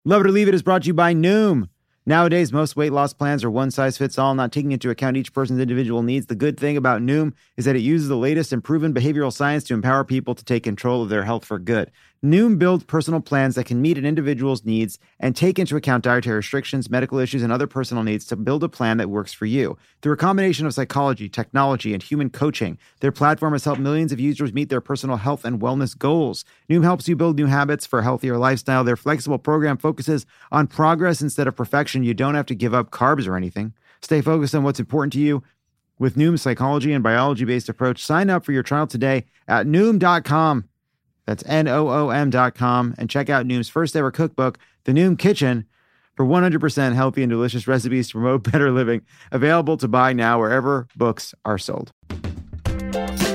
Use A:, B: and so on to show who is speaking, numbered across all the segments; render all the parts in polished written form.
A: Love It or Leave It is brought to you by Noom. Nowadays, most weight loss plans are one size fits all, not taking into account each person's individual needs. The good thing about Noom is that it uses the latest and proven behavioral science to empower people to take control of their health for good. Noom builds personal plans that can meet an individual's needs and take into account dietary restrictions, medical issues, and other personal needs to build a plan that works for you. Through a combination of psychology, technology, and human coaching, their platform has helped millions of users meet their personal health and wellness goals. Noom helps you build new habits for a healthier lifestyle. Their flexible program focuses on progress instead of perfection. You don't have to give up carbs or anything. Stay focused on what's important to you. With Noom's psychology and biology-based approach, sign up for your trial today at Noom.com. That's Noom.com. And check out Noom's first ever cookbook, The Noom Kitchen, for 100% healthy and delicious recipes to promote better living. Available to buy now wherever books are sold.
B: Love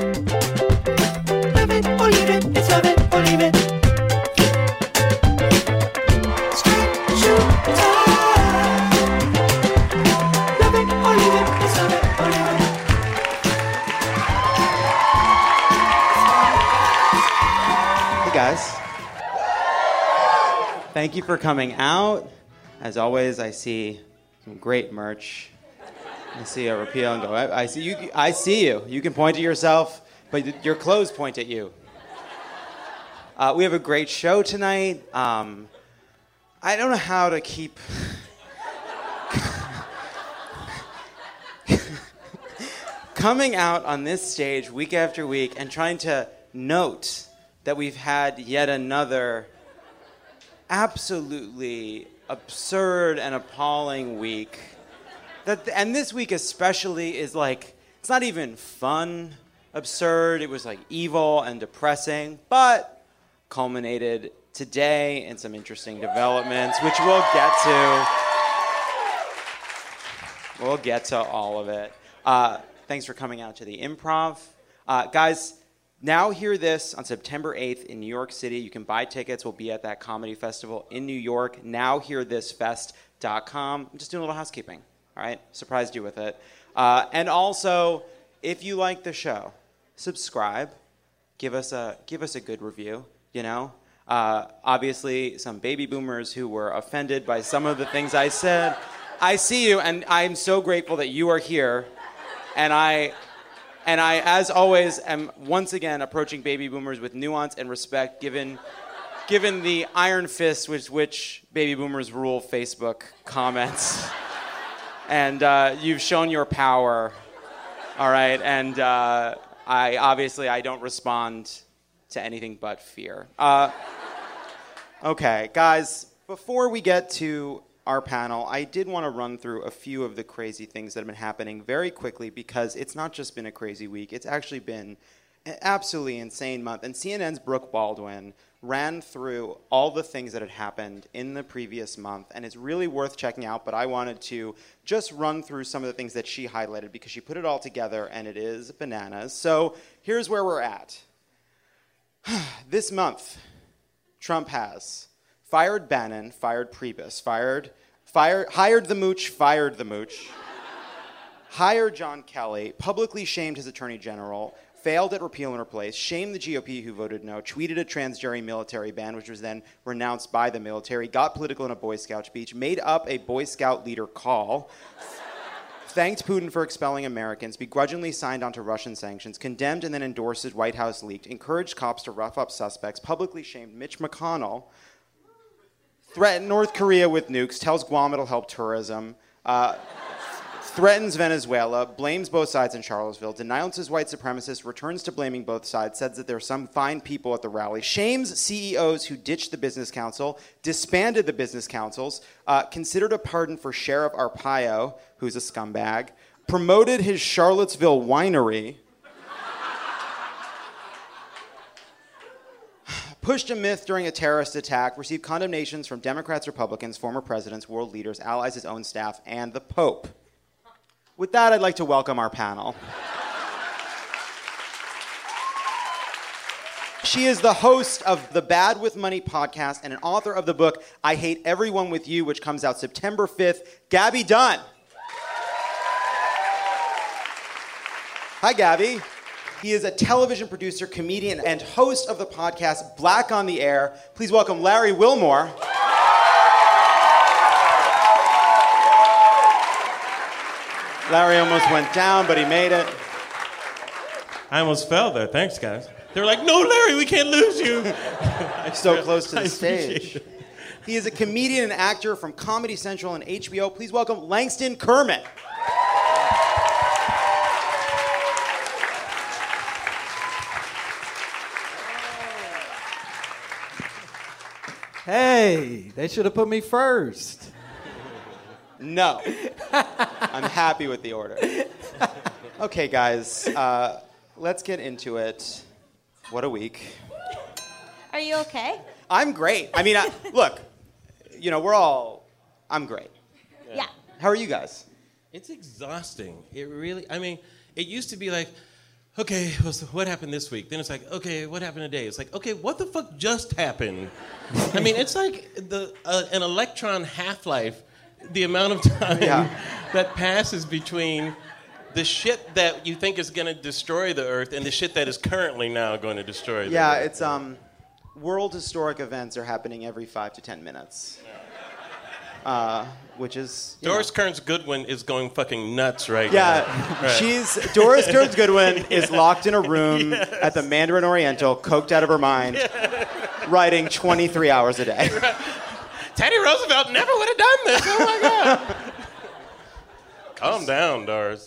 B: it or leave it, it's love it or leave it. Stretch your time. Love it or leave it, it's love it or leave it.
C: Hey guys. Thank you for coming out. As always, I see some great merch. I see a repeal and go. I see you. I see you. You can point at yourself, but your clothes point at you. We have a great show tonight. I don't know how to keep coming out on this stage week after week and trying to note that we've had yet another absolutely absurd and appalling week. And this week especially is like, it's not even fun, absurd. It was like evil and depressing, but culminated today in some interesting developments, which we'll get to. We'll get to all of it. Thanks for coming out to the Improv. Guys, now hear this on September 8th in New York City. You can buy tickets. We'll be at that comedy festival in New York. NowHearThisFest.com. I'm just doing a little housekeeping. All right? Surprised you with it. And also, if you like the show, subscribe. Give us a good review, you know? Obviously, some baby boomers who were offended by some of the things I said. I see you, and I'm so grateful that you are here. And I, as always, am once again approaching baby boomers with nuance and respect, given the iron fist with which baby boomers rule Facebook comments. And you've shown your power, all right? And I don't respond to anything but fear. Okay, guys, before we get to our panel, I did want to run through a few of the crazy things that have been happening very quickly, because it's not just been a crazy week, it's actually been an absolutely insane month. And CNN's Brooke Baldwin ran through all the things that had happened in the previous month, and it's really worth checking out, but I wanted to just run through some of the things that she highlighted, because she put it all together, and it is bananas. So here's where we're at. This month, Trump has fired Bannon, fired Priebus, hired the mooch, fired the mooch, hired John Kelly, publicly shamed his attorney general, failed at repeal and replace, shamed the GOP who voted no, tweeted a transgender military ban, which was then renounced by the military, got political in a Boy Scout speech, made up a Boy Scout leader call, thanked Putin for expelling Americans, begrudgingly signed onto Russian sanctions, condemned and then endorsed as White House leaked, encouraged cops to rough up suspects, publicly shamed Mitch McConnell, threatened North Korea with nukes, tells Guam it'll help tourism, threatens Venezuela, blames both sides in Charlottesville, denounces white supremacists, returns to blaming both sides, says that there are some fine people at the rally, shames CEOs who ditched the business council, disbanded the business councils, considered a pardon for Sheriff Arpaio, who's a scumbag, promoted his Charlottesville winery, pushed a myth during a terrorist attack, received condemnations from Democrats, Republicans, former presidents, world leaders, allies, his own staff, and the Pope. With that, I'd like to welcome our panel. She is the host of the Bad with Money podcast and an author of the book, I Hate Everyone With You, which comes out September 5th. Gabby Dunn. Hi, Gabby. He is a television producer, comedian, and host of the podcast Black on the Air. Please welcome Larry Wilmore. Larry almost went down, but he made it.
D: I almost fell there. Thanks, guys. They were like, no, Larry, we can't lose you.
C: So close to
D: I
C: the
D: appreciate
C: stage.
D: it.
C: He is a comedian and actor from Comedy Central and HBO. Please welcome Langston Kermit.
E: Hey, they should have put me first.
C: No. I'm happy with the order. Okay, guys, let's get into it. What a week.
F: Are you okay?
C: I'm great. I mean, look, you know, I'm great.
F: Yeah.
C: How are you guys?
D: It's exhausting. It really, I mean, it used to be like, okay, what happened this week? Then it's like, okay, what happened today? It's like, okay, what the fuck just happened? I mean, it's like an electron half-life, the amount of time that passes between the shit that you think is going to destroy the Earth and the shit that is currently now going to destroy the Earth.
C: It's world historic events are happening every 5 to 10 minutes. Which is
D: Doris Kearns Goodwin is going fucking nuts right now.
C: Yeah, Doris Kearns Goodwin is locked in a room at the Mandarin Oriental, coked out of her mind, writing 23 hours a day.
D: Teddy Roosevelt never would have done this. Oh my God. Calm down, Doris.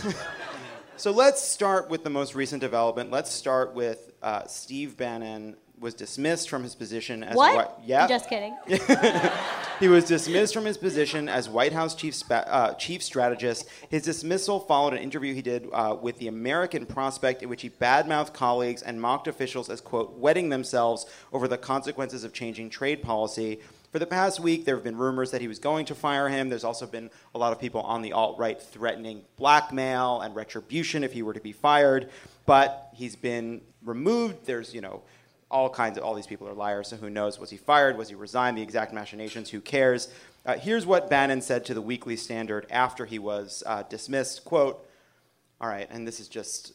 C: So let's start with the most recent development. Let's start with Steve Bannon was dismissed from his position as
F: What?
C: Yeah.
F: I'm just kidding.
C: He was dismissed from his position as White House chief strategist. His dismissal followed an interview he did with the American Prospect in which he badmouthed colleagues and mocked officials as, quote, wetting themselves over the consequences of changing trade policy. For the past week, there have been rumors that he was going to fire him. There's also been a lot of people on the alt-right threatening blackmail and retribution if he were to be fired. But he's been removed. There's, all these people are liars, so who knows? Was he fired? Was he resigned? The exact machinations, who cares? Here's what Bannon said to the Weekly Standard after he was dismissed. Quote, all right, and this is just...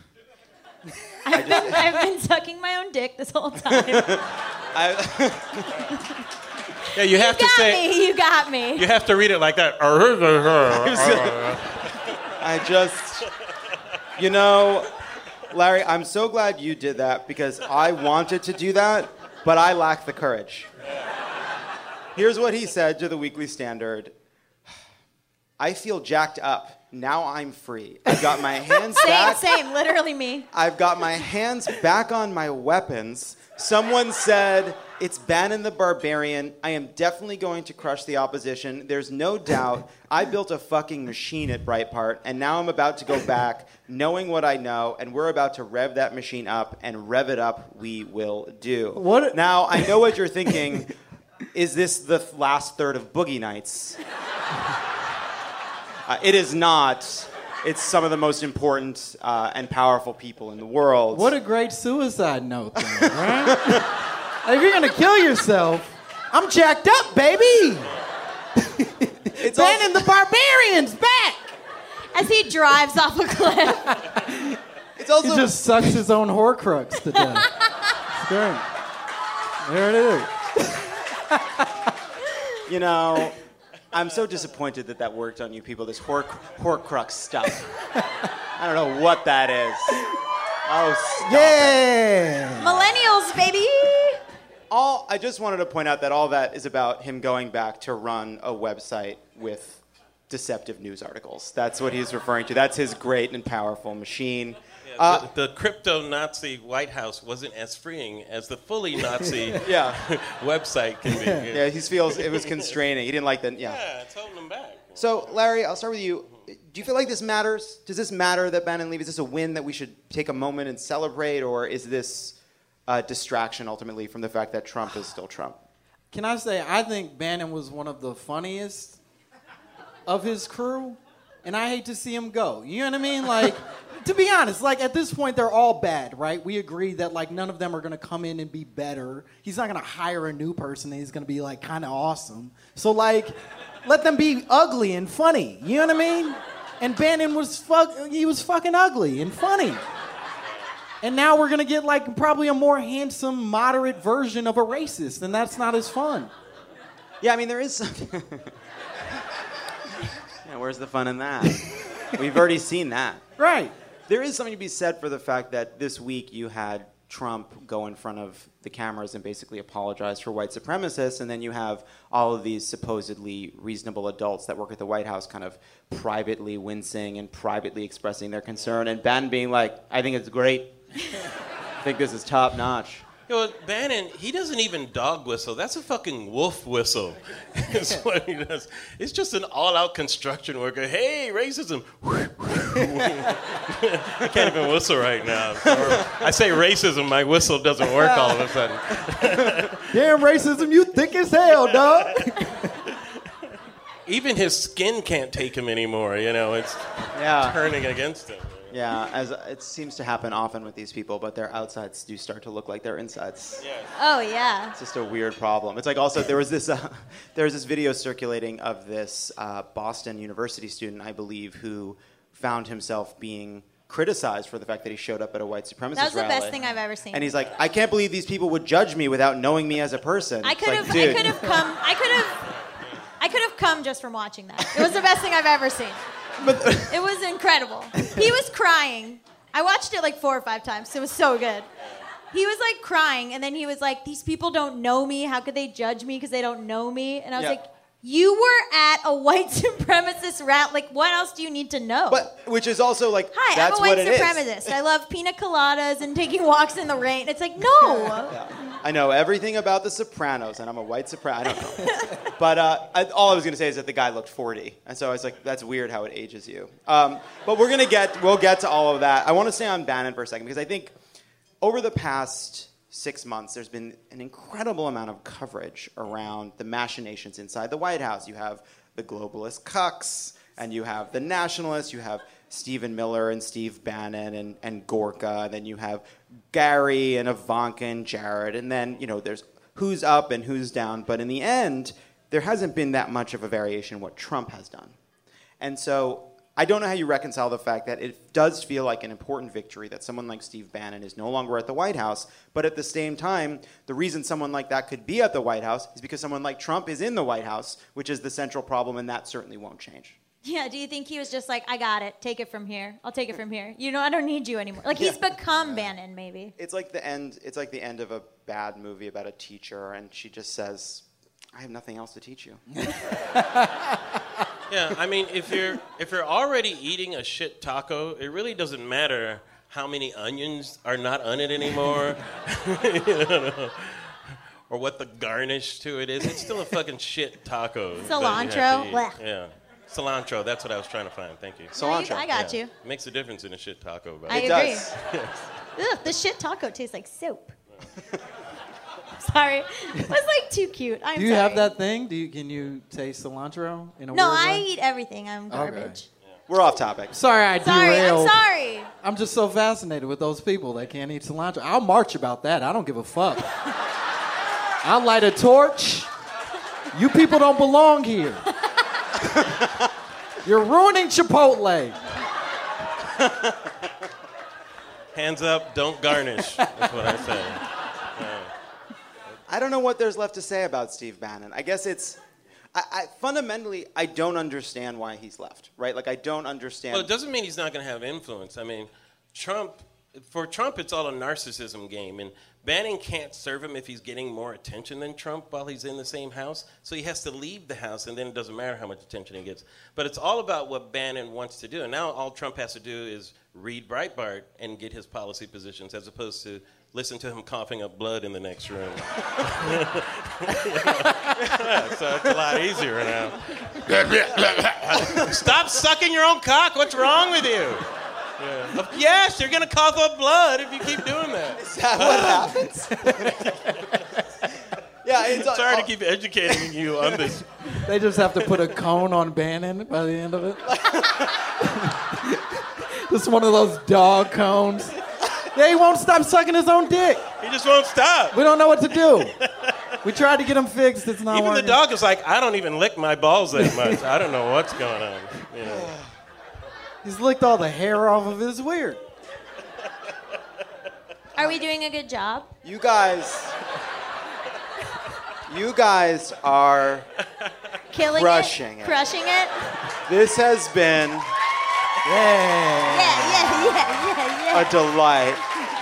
F: I've been sucking my own dick this whole time.
D: Yeah, you have to say...
F: You got me.
D: You have to read it like that.
C: Larry, I'm so glad you did that because I wanted to do that, but I lack the courage. Here's what he said to the Weekly Standard. I feel jacked up. Now I'm free. I've got my hands back.
F: Same, literally me.
C: I've got my hands back on my weapons. Someone said, it's Bannon the Barbarian. I am definitely going to crush the opposition. There's no doubt. I built a fucking machine at Breitbart, and now I'm about to go back, knowing what I know, and we're about to rev that machine up, and rev it up we will do.
E: What?
C: Now, I know what you're thinking. Is this the last third of Boogie Nights? It is not. It's some of the most important and powerful people in the world.
E: What a great suicide note, though, right? If you're gonna kill yourself, I'm jacked up, baby.
C: It's
E: Bannon the Barbarian's back.
F: As he drives off a cliff.
C: It's also
E: He just sucks his own Horcrux to death. It's great. There it is.
C: I'm so disappointed that worked on you people, this Horcrux stuff. I don't know what that is. Oh, stop
E: Yeah.
F: Millennials, baby.
C: I just wanted to point out that all that is about him going back to run a website with deceptive news articles. That's what he's referring to. That's his great and powerful machine.
D: The crypto-Nazi White House wasn't as freeing as the fully Nazi website can be.
C: Yeah, he feels it was constraining. He didn't like the...
D: Yeah, it's holding them back.
C: So, Larry, I'll start with you. Do you feel like this matters? Does this matter that Bannon leave? Is this a win that we should take a moment and celebrate, or is this a distraction ultimately from the fact that Trump is still Trump?
E: Can I say, I think Bannon was one of the funniest of his crew, and I hate to see him go. You know what I mean? Like, to be honest, like, at this point, they're all bad, right? We agree that, like, none of them are going to come in and be better. He's not going to hire a new person, and he's going to be, like, kind of awesome. So, like, let them be ugly and funny. You know what I mean? And Bannon was fucking ugly and funny. And now we're going to get, like, probably a more handsome, moderate version of a racist, and that's not as fun.
C: Yeah, I mean, there is something... Yeah, where's the fun in that? We've already seen that.
E: Right.
C: There is something to be said for the fact that this week you had Trump go in front of the cameras and basically apologize for white supremacists, and then you have all of these supposedly reasonable adults that work at the White House kind of privately wincing and privately expressing their concern, and Bannon being like, I think it's great. I think this is top notch.
D: You know, Bannon, he doesn't even dog whistle. That's a fucking wolf whistle. That's what he does. It's just an all-out construction worker. Hey, racism. I can't even whistle right now. I say racism, my whistle doesn't work all of a sudden.
E: Damn racism, you thick as hell, dog.
D: Even his skin can't take him anymore, you know. It's turning against him.
C: Yeah, as it seems to happen often with these people, but their outsides do start to look like their insides.
D: Yeah.
F: Oh, yeah.
C: It's just a weird problem. It's like also there was this video circulating of this Boston University student, I believe, who found himself being criticized for the fact that he showed up at a white supremacist rally.
F: That was the best thing I've ever seen.
C: And he's like, I can't believe these people would judge me without knowing me as a person.
F: I
C: It's
F: could
C: like,
F: have
C: dude.
F: come just from watching that. It was the best thing I've ever seen. It was incredible. He was crying. I watched it like 4 or 5 times. It was so good. He was like crying, and then he was like, these people don't know me. How could they judge me because they don't know me? And I was like, you were at a white supremacist rally. Like, what else do you need to know?
C: But which is also like,
F: Hi,
C: that's
F: I'm a white
C: what it is.
F: supremacist. I love pina coladas and taking walks in the rain. It's like, no.
C: I know everything about The Sopranos, and I'm a white soprano. I don't know. But all I was going to say is that the guy looked 40. And so I was like, that's weird how it ages you. But we'll get to all of that. I want to stay on Bannon for a second, because I think over the past 6 months, there's been an incredible amount of coverage around the machinations inside the White House. You have the globalist cucks, and you have the nationalists, you have Stephen Miller and Steve Bannon and Gorka, and then you have Gary and Ivanka and Jared, and then, you know, there's who's up and who's down, but in the end, there hasn't been that much of a variation in what Trump has done. And so I don't know how you reconcile the fact that it does feel like an important victory that someone like Steve Bannon is no longer at the White House, but at the same time, the reason someone like that could be at the White House is because someone like Trump is in the White House, which is the central problem, and that certainly won't change.
F: Yeah, do you think he was just like, I got it, take it from here. I'll take it from here. You know, I don't need you anymore. Like, he's become Bannon, maybe.
C: It's like the end of a bad movie about a teacher, and she just says, I have nothing else to teach you.
D: Yeah, I mean, if you're already eating a shit taco, it really doesn't matter how many onions are not on it anymore. You know, or what the garnish to it is. It's still a fucking shit taco. that you have
F: Cilantro.
D: to eat.
F: Blech.
D: Yeah. Cilantro, that's what I was trying to find. Thank you.
C: Cilantro.
F: I got you.
D: It makes a difference in a shit taco. But
F: I
C: It
F: agree.
C: does.
F: Ugh, the shit taco tastes like soap. Sorry. It was like too cute. I'm
E: Do you
F: sorry.
E: have that thing? Can you taste cilantro in a
F: No,
E: weird
F: I
E: way?
F: eat everything. I'm garbage.
C: We're off topic.
E: Sorry, I
F: Sorry,
E: derailed.
F: I'm sorry.
E: I'm just so fascinated with those people that can't eat cilantro. I'll march about that. I don't give a fuck. I'll light a torch. You people don't belong here. You're ruining Chipotle.
D: hands up, don't garnish. That's what I say.
C: I don't know what there's left to say about Steve Bannon. I guess it's... fundamentally, I don't understand why he's left, right? Like, I don't understand...
D: Well, it doesn't mean he's not going to have influence. I mean, for Trump, it's all a narcissism game, and Bannon can't serve him if he's getting more attention than Trump while he's in the same house, so he has to leave the house, and then it doesn't matter how much attention he gets. But it's all about what Bannon wants to do, and now all Trump has to do is read Breitbart and get his policy positions, as opposed to listen to him coughing up blood in the next room. So it's a lot easier now. Stop sucking your own cock. What's wrong with you? Yeah. Yes, you're going to cough up blood if you keep doing that.
C: Is that what happens? Yeah, it's...
D: Sorry to keep educating you on this.
E: They just have to put a cone on Bannon by the end of it. Just one of those dog cones. Yeah, he won't stop sucking his own dick.
D: He just won't stop.
E: We don't know what to do. We tried to get him fixed. It's not
D: Even
E: working.
D: the dog is like, I don't even lick my balls that much. I don't know what's going on. You know.
E: He's licked all the hair off of it. It's weird.
F: Are we doing a good job?
C: You guys are
F: Killing
C: Crushing it.
F: Crushing it?
C: This has been
F: Yeah.
C: A delight.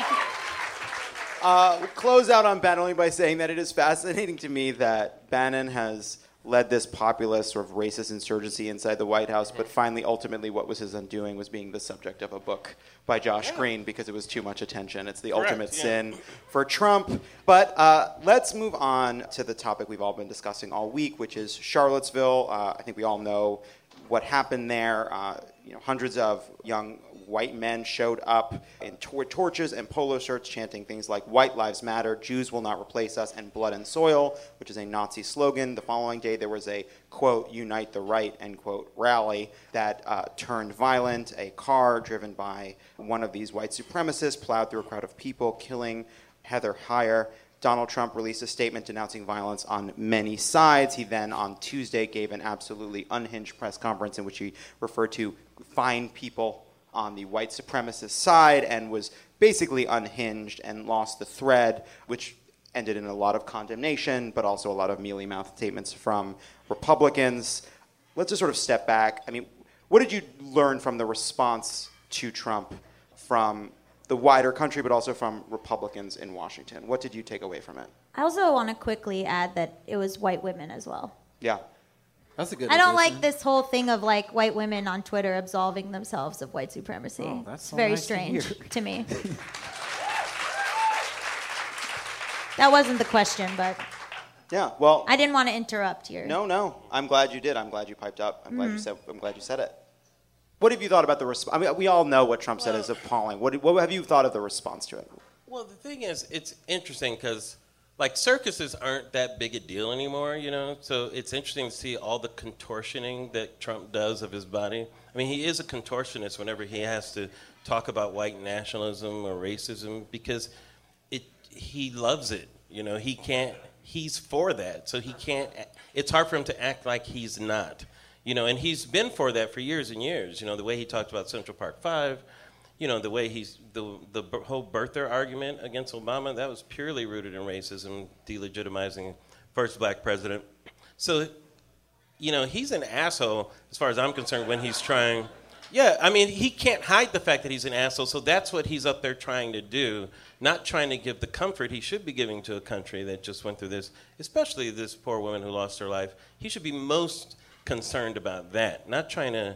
C: We'll close out on Bannon only by saying that it is fascinating to me that Bannon has led this populist sort of racist insurgency inside the White House, but finally, ultimately, what was his undoing was being the subject of a book by Josh Green because it was too much attention. It's the ultimate sin for Trump. But let's move on to the topic we've all been discussing all week, which is Charlottesville. I think we all know what happened there. Hundreds of young white men showed up in torches and polo shirts chanting things like "White Lives Matter," "Jews will not replace us," and "Blood and Soil," which is a Nazi slogan. The following day, there was a, quote, "Unite the Right," end quote, rally that turned violent. A car driven by one of these white supremacists plowed through a crowd of people, killing Heather Heyer. Donald Trump released a statement denouncing violence on many sides. He then, on Tuesday, gave an absolutely unhinged press conference in which he referred to fine people on the white supremacist side and was basically unhinged and lost the thread, which ended in a lot of condemnation, but also a lot of mealy-mouthed statements from Republicans. Let's just sort of step back. I mean, what did you learn from the response to Trump from the wider country, but also from Republicans in Washington? What did you take away from it?
F: I also want to quickly add that it was white women as well.
C: Yeah.
E: That's a good
F: I don't
E: addition.
F: like this whole thing of like white women on Twitter absolving themselves of white supremacy.
E: Oh, that's
F: it's
E: so
F: very
E: nice to
F: strange
E: hear.
F: to me. That wasn't the question, but
C: Yeah, well,
F: I didn't want to interrupt your.
C: no. I'm glad you did. I'm glad you piped up. I'm glad you said it. What have you thought about the response? I mean, we all know what Trump said is appalling. What have you thought of the response to it?
D: Well, the thing is, it's interesting because, like, circuses aren't that big a deal anymore, So it's interesting to see all the contortioning that Trump does of his body. I mean, he is a contortionist whenever he has to talk about white nationalism or racism because he loves it. He can't. He's for that, so he can't. It's hard for him to act like he's not. And he's been for that for years and years. The way he talked about Central Park 5, the way the whole birther argument against Obama, that was purely rooted in racism, delegitimizing first black president. So, he's an asshole as far as I'm concerned when he's trying. Yeah, I mean, he can't hide the fact that he's an asshole, so that's what he's up there trying to do, not trying to give the comfort he should be giving to a country that just went through this, especially this poor woman who lost her life. He should be most concerned about that, not trying to,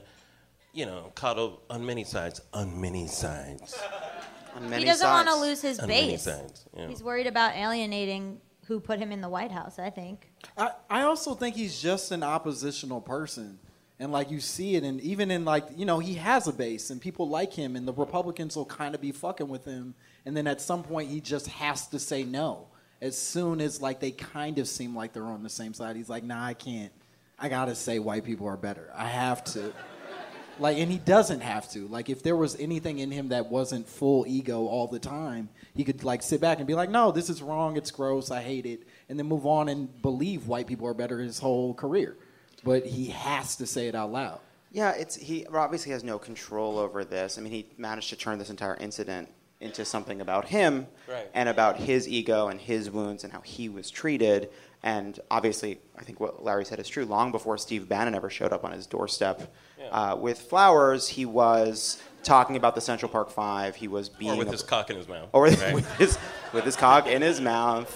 D: coddle on many sides. On many sides.
C: On many
F: He doesn't
C: sides.
F: want to lose his
D: On many
F: base.
D: sides. Yeah.
F: He's worried about alienating who put him in the White House, I think.
E: I also think he's just an oppositional person. And, like, you see it, and even in, like, he has a base, and people like him, and the Republicans will kind of be fucking with him. And then at some point, he just has to say no. As soon as, like, they kind of seem like they're on the same side, he's like, nah, I can't. I got to say white people are better. I have to. Like, and he doesn't have to. Like, if there was anything in him that wasn't full ego all the time, he could, like, sit back and be like, no, this is wrong, it's gross, I hate it, and then move on and believe white people are better his whole career. But he has to say it out loud.
C: Yeah, he obviously has no control over this. I mean, he managed to turn this entire incident into something about him and about his ego and his wounds and how he was treated. And obviously, I think what Larry said is true. Long before Steve Bannon ever showed up on his doorstep with flowers, he was talking about the Central Park 5. He was being...
D: Or with his cock in his mouth.
C: Or with his cock in his mouth,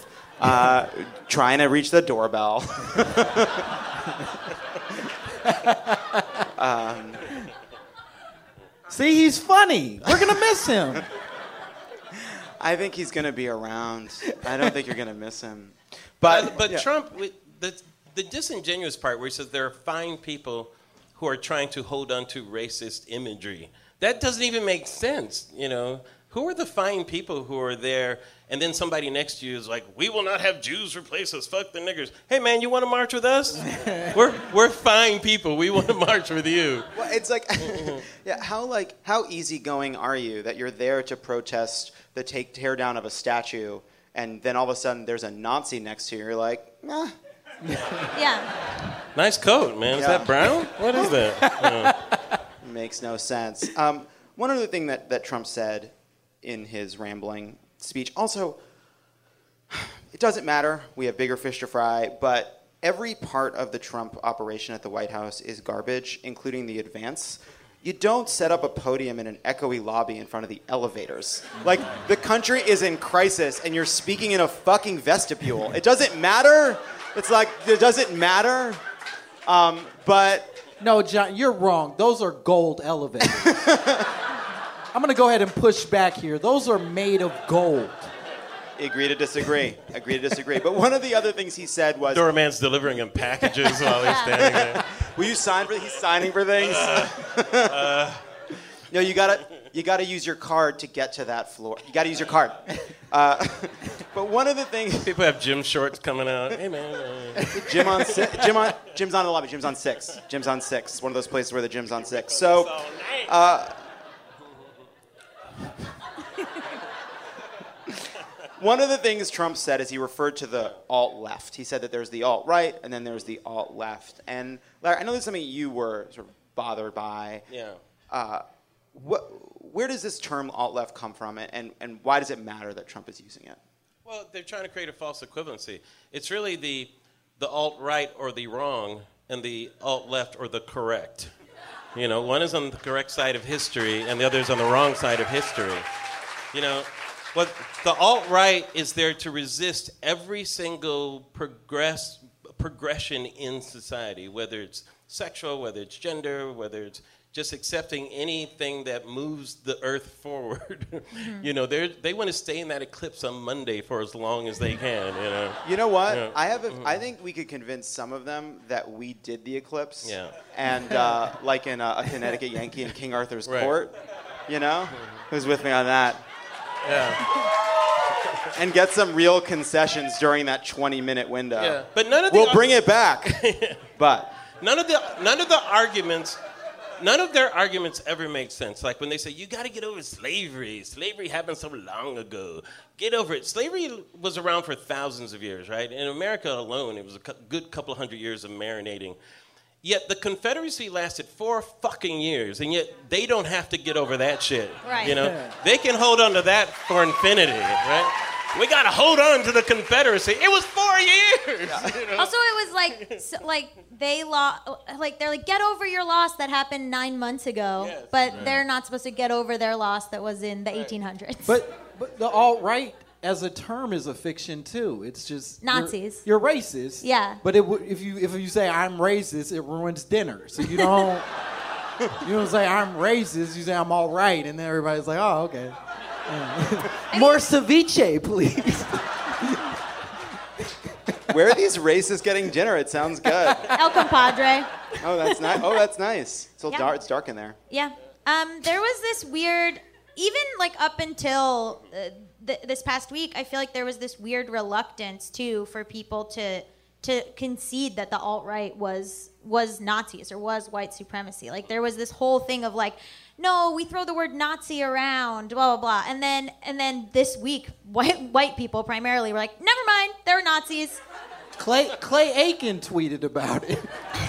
C: trying to reach the doorbell.
E: See, he's funny. We're going to miss him.
C: I think he's going to be around. I don't think you're going to miss him.
D: But
C: yeah.
D: Trump, the disingenuous part where he says there are fine people who are trying to hold on to racist imagery, that doesn't even make sense, Who are the fine people who are there, and then somebody next to you is like, we will not have Jews replace us, fuck the niggers. Hey, man, you want to march with us? We're fine people. We want to march with you.
C: Well, it's like, yeah, how easygoing are you that you're there to protest the tear down of a statue, and then all of a sudden there's a Nazi next to you, you're like, nah.
F: Yeah.
D: Nice coat, man. Is
C: Yeah.
D: that brown? What is that?
C: Makes no sense. One other thing that Trump said in his rambling speech, also, it doesn't matter. We have bigger fish to fry, but every part of the Trump operation at the White House is garbage, including the advance. you don't set up a podium in an echoey lobby in front of the elevators. Like, the country is in crisis, and you're speaking in a fucking vestibule. It doesn't matter. It's like, it doesn't matter. But...
E: No, John, you're wrong. Those are gold elevators. I'm going to go ahead and push back here. Those are made of gold.
C: Agree to disagree. But one of the other things he said was...
D: Doorman's delivering him packages while he's standing there.
C: Will you sign for... He's signing for things. No, you gotta use your card to get to that floor. You gotta use your card. But one of the things...
D: People have gym shorts coming out. Hey, man.
C: Gym's on the lobby. Gym's on 6. Gym's on 6. It's one of those places where the gym's on 6. So... One of the things Trump said is he referred to the alt-left. He said that there's the alt-right and then there's the alt-left. And Larry, I know this is something you were sort of bothered by.
D: Yeah.
C: Where does this term alt-left come from, and why does it matter that Trump is using it?
D: Well, they're trying to create a false equivalency. It's really the alt-right or the wrong and the alt-left or the correct. You know, one is on the correct side of history and the other is on the wrong side of history. You know, what the alt-right is there to resist every single progression in society, whether it's sexual, whether it's gender, whether it's just accepting anything that moves the earth forward. Mm-hmm. You know, they want to stay in that eclipse on Monday for as long as they can, you know.
C: You know what?
D: Yeah.
C: I think we could convince some of them that we did the eclipse.
D: Yeah.
C: And like in a Connecticut Yankee in King Arthur's
D: Right.
C: court, you know? Who's with me on that?
D: Yeah.
C: And get some real concessions during that 20-minute window.
D: Yeah. But none of the
C: We'll bring it back. But
D: none of their arguments ever make sense. Like when they say, you got to get over slavery. Slavery happened so long ago. Get over it. Slavery was around for thousands of years, right? In America alone, it was a good couple of hundred years of marinating. Yet the Confederacy lasted 4 fucking years, and yet they don't have to get over that shit.
F: Right.
D: You know? They can hold on to that for infinity, right? We got to hold on to the Confederacy. It was 4 years. Yeah. You know?
F: Also, it was they're like, get over your loss that happened 9 months ago,
D: Yes.
F: but they're not supposed to get over their loss that was in the 1800s.
E: But the alt-right as a term is a fiction too. It's just
F: Nazis.
E: You're racist.
F: Yeah.
E: But if you say I'm racist, it ruins dinner. So you don't say I'm racist. You say I'm all right, and then everybody's like, oh, okay. Yeah. More ceviche, please.
C: where are these racists getting dinner? It sounds good.
F: El Compadre.
C: Oh, that's nice. Oh, that's nice. It's
F: Yeah.
C: dark. It's dark in there.
F: Yeah. There was this weird, even like up until this past week, I feel like there was this weird reluctance too for people to concede that the alt-right was Nazis or was white supremacy. Like there was this whole thing of like, no, we throw the word Nazi around, blah blah blah, and then this week, white people primarily were like, never mind, they're Nazis.
E: Clay Aiken tweeted about it.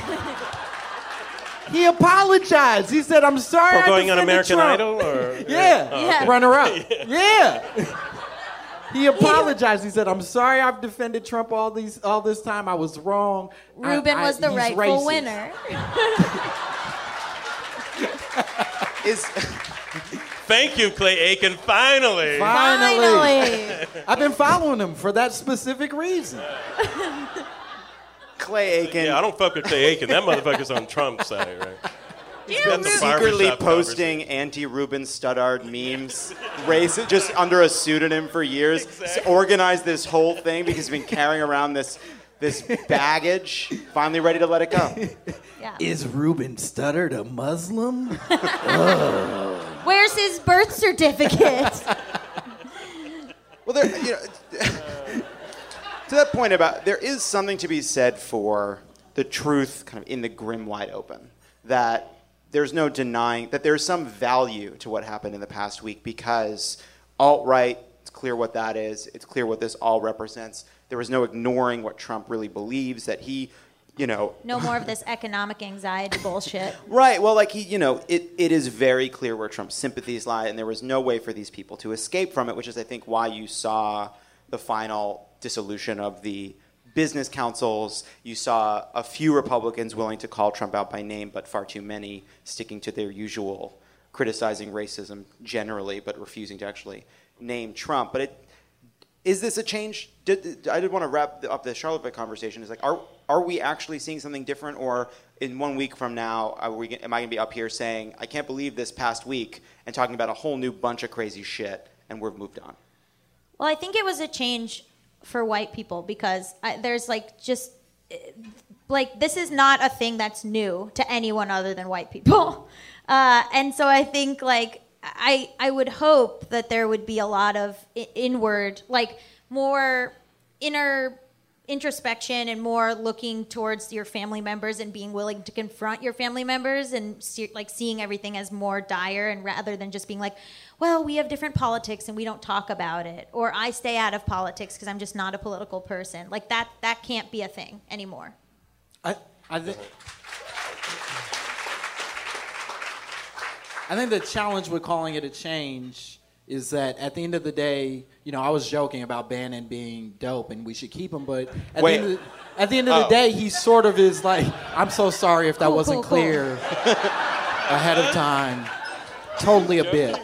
E: He apologized. He said, "I'm sorry."
D: For going on
E: defended
D: American
E: Trump."
D: Idol, or
E: Yeah,
F: Yeah.
E: runner up. Yeah. He apologized. He said, "I'm sorry. I've defended Trump all this time. I was wrong."
F: Ruben was the
E: he's
F: rightful
E: racist.
F: winner.
D: Thank you, Clay Aiken. Finally.
F: Finally.
E: I've been following him for that specific reason.
C: Clay Aiken.
D: Yeah, I don't fuck with Clay Aiken. That motherfucker's on Trump's side, right?
C: He's been secretly posting anti-Ruben Studdard memes, just under a pseudonym for years.
D: Exactly.
C: Organized this whole thing because he's been carrying around this baggage. Finally ready to let it go.
F: Yeah.
E: Is Ruben Studdard a Muslim?
F: Where's his birth certificate?
C: Well, to that point about, there is something to be said for the truth kind of in the grim wide open. That there's no denying that there's some value to what happened in the past week because alt-right, it's clear what that is. It's clear what this all represents. There was no ignoring what Trump really believes, that he,
F: No more of this economic anxiety bullshit.
C: Right. Well, like it is very clear where Trump's sympathies lie, and there was no way for these people to escape from it, which is, I think, why you saw the final dissolution of the business councils, you saw a few Republicans willing to call Trump out by name, but far too many sticking to their usual criticizing racism generally, but refusing to actually name Trump. But is this a change? I did want to wrap up the Charlottesville conversation. Is like, are we actually seeing something different, or in 1 week from now, am I going to be up here saying, I can't believe this past week, and talking about a whole new bunch of crazy shit, and we've moved on?
F: Well, I think it was a change for white people because there's like just like this is not a thing that's new to anyone other than white people. And so I think like I would hope that there would be a lot of inward, like more inner introspection and more looking towards your family members and being willing to confront your family members and like seeing everything as more dire and rather than just being like, well, we have different politics and we don't talk about it, or I stay out of politics because I'm just not a political person. Like that can't be a thing anymore.
E: I think the challenge with calling it a change is that at the end of the day, you know, I was joking about Bannon being dope and we should keep him, but at the end of the day, he sort of is like, I'm so sorry if that wasn't clear ahead of time. Totally a bit.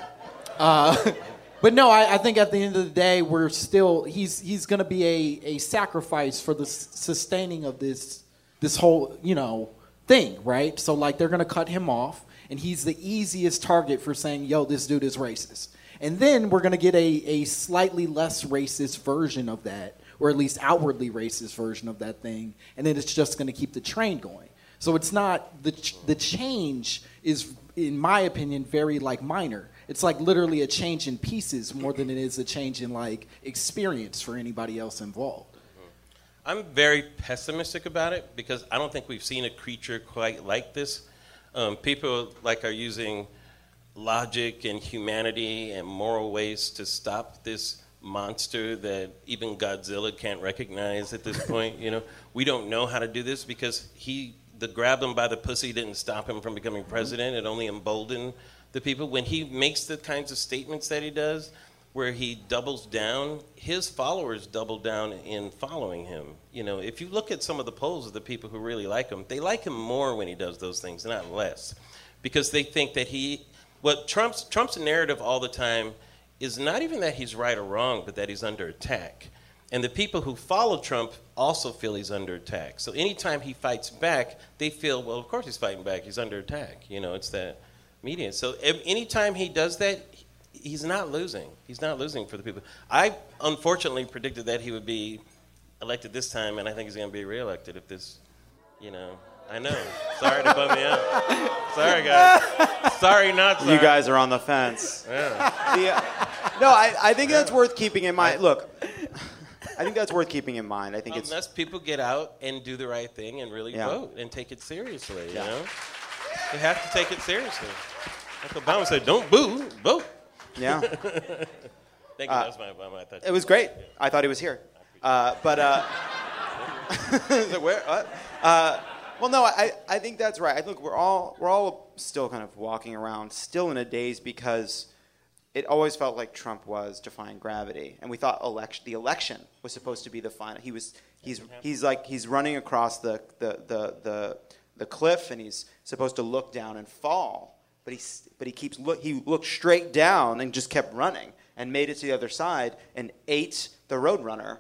E: But no, I think at the end of the day, we're still, he's going to be a sacrifice for the sustaining of this whole, you know, thing, right? So like they're going to cut him off and he's the easiest target for saying, yo, this dude is racist. And then we're going to get a slightly less racist version of that, or at least outwardly racist version of that thing, and then it's just going to keep the train going. So it's not, the change is, in my opinion, very like minor. It's like literally a change in pieces more than it is a change in like experience for anybody else involved.
D: I'm very pessimistic about it because I don't think we've seen a creature quite like this. People like are using logic and humanity and moral ways to stop this monster that even Godzilla can't recognize at this point. You know, we don't know how to do this because the grab him by the pussy didn't stop him from becoming president. It only emboldened the people. When he makes the kinds of statements that he does, where he doubles down, his followers double down in following him. You know, if you look at some of the polls of the people who really like him, they like him more when he does those things, not less, because they think that Trump's narrative all the time is not even that he's right or wrong, but that he's under attack. And the people who follow Trump also feel he's under attack. So anytime he fights back, they feel, well, of course he's fighting back. He's under attack. You know, it's that media. So anytime he does that, he's not losing. He's not losing for the people. I unfortunately predicted that he would be elected this time, and I think he's going to be reelected if this, you know. I know. Sorry to bum me out. Sorry, guys. Sorry, not sorry.
C: You guys are on the fence.
D: Yeah.
C: No, I think that's worth keeping in mind. Look, I think that's worth keeping in mind. I think
D: unless people get out and do the right thing and really vote and take it seriously, you know? They have to take it seriously. Like Obama said, don't boo, vote.
C: Yeah.
D: Thank you. That was my Obama. I thought
C: it was great. I thought he was here. Where? What? Well, no, I think that's right. I think we're all still kind of walking around, still in a daze, because it always felt like Trump was defying gravity, and we thought the election was supposed to be the final. He's running across the cliff, and he's supposed to look down and fall, but he looked straight down and just kept running and made it to the other side and ate the Roadrunner.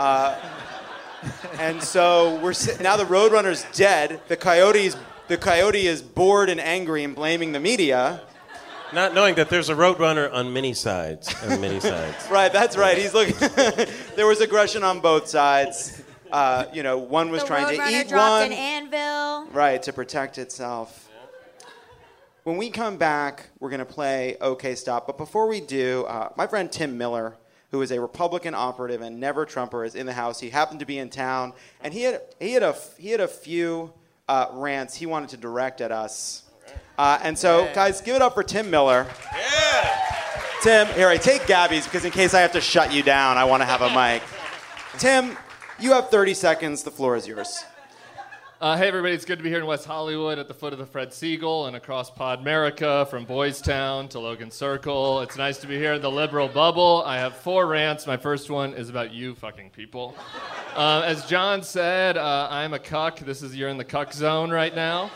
C: And so now the Roadrunner's dead. The coyote is bored and angry and blaming the media.
D: Not knowing that there's a Roadrunner on many sides.
C: Right, that's right. He's looking. There was aggression on both sides. One was trying to eat
F: dropped
C: one.
F: an anvil.
C: Right, to protect itself. When we come back, we're going to play OK Stop. But before we do, my friend Tim Miller, who is a Republican operative and never Trumper, is in the house. He happened to be in town, and he had a few rants he wanted to direct at us. And so, guys, give it up for Tim Miller.
D: Yeah.
C: Tim, here, I take Gabby's because in case I have to shut you down, I want to have a mic. Tim, you have 30 seconds. The floor is yours.
G: Hey, everybody, it's good to be here in West Hollywood at the foot of the Fred Siegel and across Podmerica from Boys Town to Logan Circle. It's nice to be here in the liberal bubble. I have 4 rants. My first one is about you fucking people. As John said, I'm a cuck. You're in the cuck zone right now.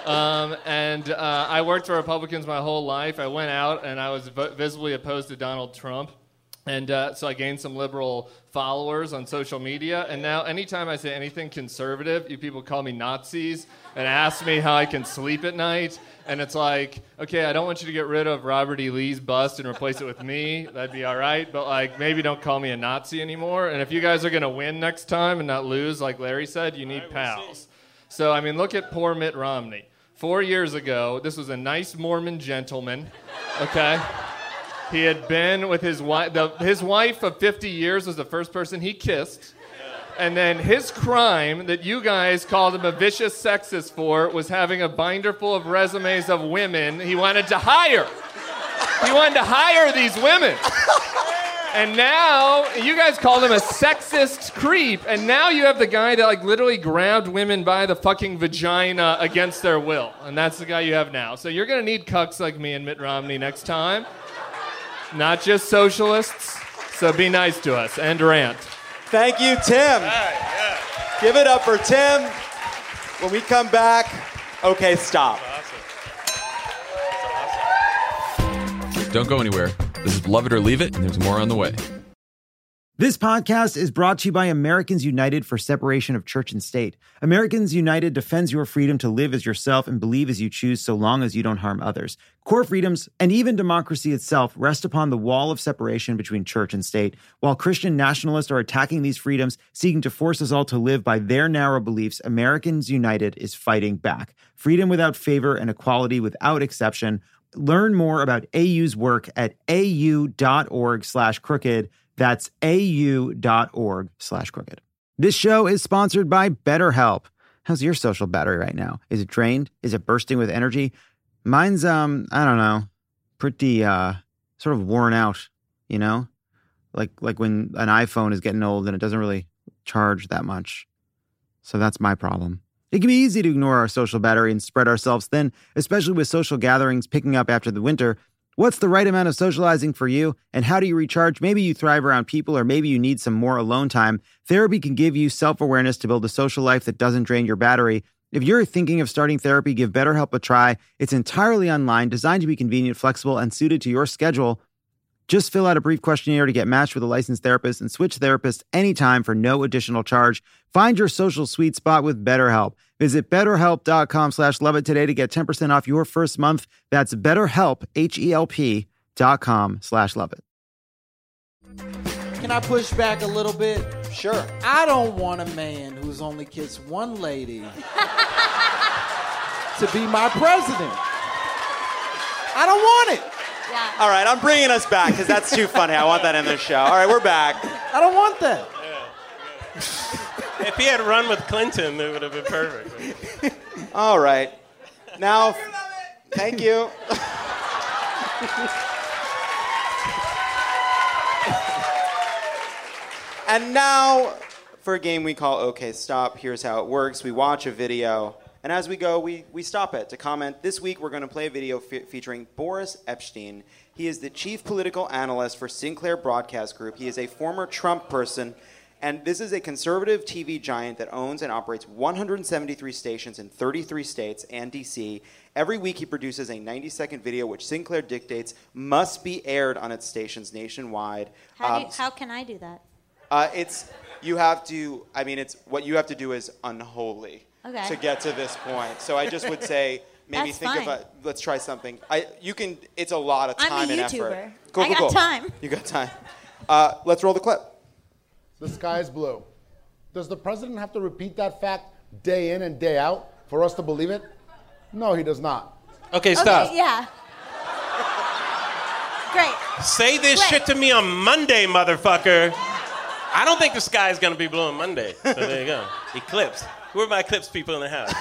G: I worked for Republicans my whole life. I went out and I was visibly opposed to Donald Trump. And so I gained some liberal followers on social media. And now anytime I say anything conservative, you people call me Nazis and ask me how I can sleep at night. And it's like, okay, I don't want you to get rid of Robert E. Lee's bust and replace it with me. That'd be all right. But like, maybe don't call me a Nazi anymore. And if you guys are going to win next time and not lose, like Larry said, you need pals. So, I mean, look at poor Mitt Romney. 4 years ago, this was a nice Mormon gentleman, okay? He had been with his wife. His wife of 50 years was the first person he kissed. And then his crime that you guys called him a vicious sexist for was having a binder full of resumes of women he wanted to hire. He wanted to hire these women. And now, you guys called him a sexist creep, and now you have the guy that like literally grabbed women by the fucking vagina against their will. And that's the guy you have now. So you're gonna need cucks like me and Mitt Romney next time. Not just socialists, so be nice to us. End rant.
C: Thank you, Tim. Give it up for Tim. When we come back, okay, stop.
H: Don't go anywhere. This is Love It or Leave It, and there's more on the way.
A: This podcast is brought to you by Americans United for Separation of Church and State. Americans United defends your freedom to live as yourself and believe as you choose so long as you don't harm others. Core freedoms, and even democracy itself, rest upon the wall of separation between church and state. While Christian nationalists are attacking these freedoms, seeking to force us all to live by their narrow beliefs, Americans United is fighting back. Freedom without favor and equality without exception. Learn more about AU's work at au.org/crooked. That's au.org/crooked. This show is sponsored by BetterHelp. How's your social battery right now? Is it drained? Is it bursting with energy? Mine's, I don't know, pretty, sort of worn out, you know? Like when an iPhone is getting old and it doesn't really charge that much. So that's my problem. It can be easy to ignore our social battery and spread ourselves thin, especially with social gatherings picking up after the winter. What's the right amount of socializing for you, and how do you recharge? Maybe you thrive around people, or maybe you need some more alone time. Therapy can give you self-awareness to build a social life that doesn't drain your battery. If you're thinking of starting therapy, give BetterHelp a try. It's entirely online, designed to be convenient, flexible, and suited to your schedule. Just fill out a brief questionnaire to get matched with a licensed therapist and switch therapists anytime for no additional charge. Find your social sweet spot with BetterHelp. Visit BetterHelp.com/loveit today to get 10% off your first month. That's BetterHelp, HELP.com/loveit.
E: Can I push back a little bit?
C: Sure.
E: I don't want a man who's only kissed one lady to be my president. I don't want it.
F: Yeah.
C: All right, I'm bringing us back because that's too funny. I want that in the show. All right, we're back.
E: I don't want that.
D: If he had run with Clinton, it would have been perfect.
C: All right. Now, thank you. And now, for a game we call OK Stop, here's how it works. We watch a video, and as we go, we stop it to comment. This week, we're going to play a video featuring Boris Epshteyn. He is the chief political analyst for Sinclair Broadcast Group. He is a former Trump person, and this is a conservative TV giant that owns and operates 173 stations in 33 states and D.C. Every week, he produces a 90-second video which Sinclair dictates must be aired on its stations nationwide.
F: How can I do that?
C: It's what you have to do is unholy to get to this point. So I just would say maybe let's try something. It's a lot of time and effort.
F: I'm a YouTuber. I got time.
C: You got time. Let's roll the clip.
I: The sky is blue. Does the president have to repeat that fact day in and day out for us to believe it? No, he does not.
D: Okay, stop.
F: Okay, yeah. Great.
D: Say this shit to me on Monday, motherfucker. I don't think the sky is going to be blue on Monday. So there you go. Eclipse. Who are my eclipse people in the house?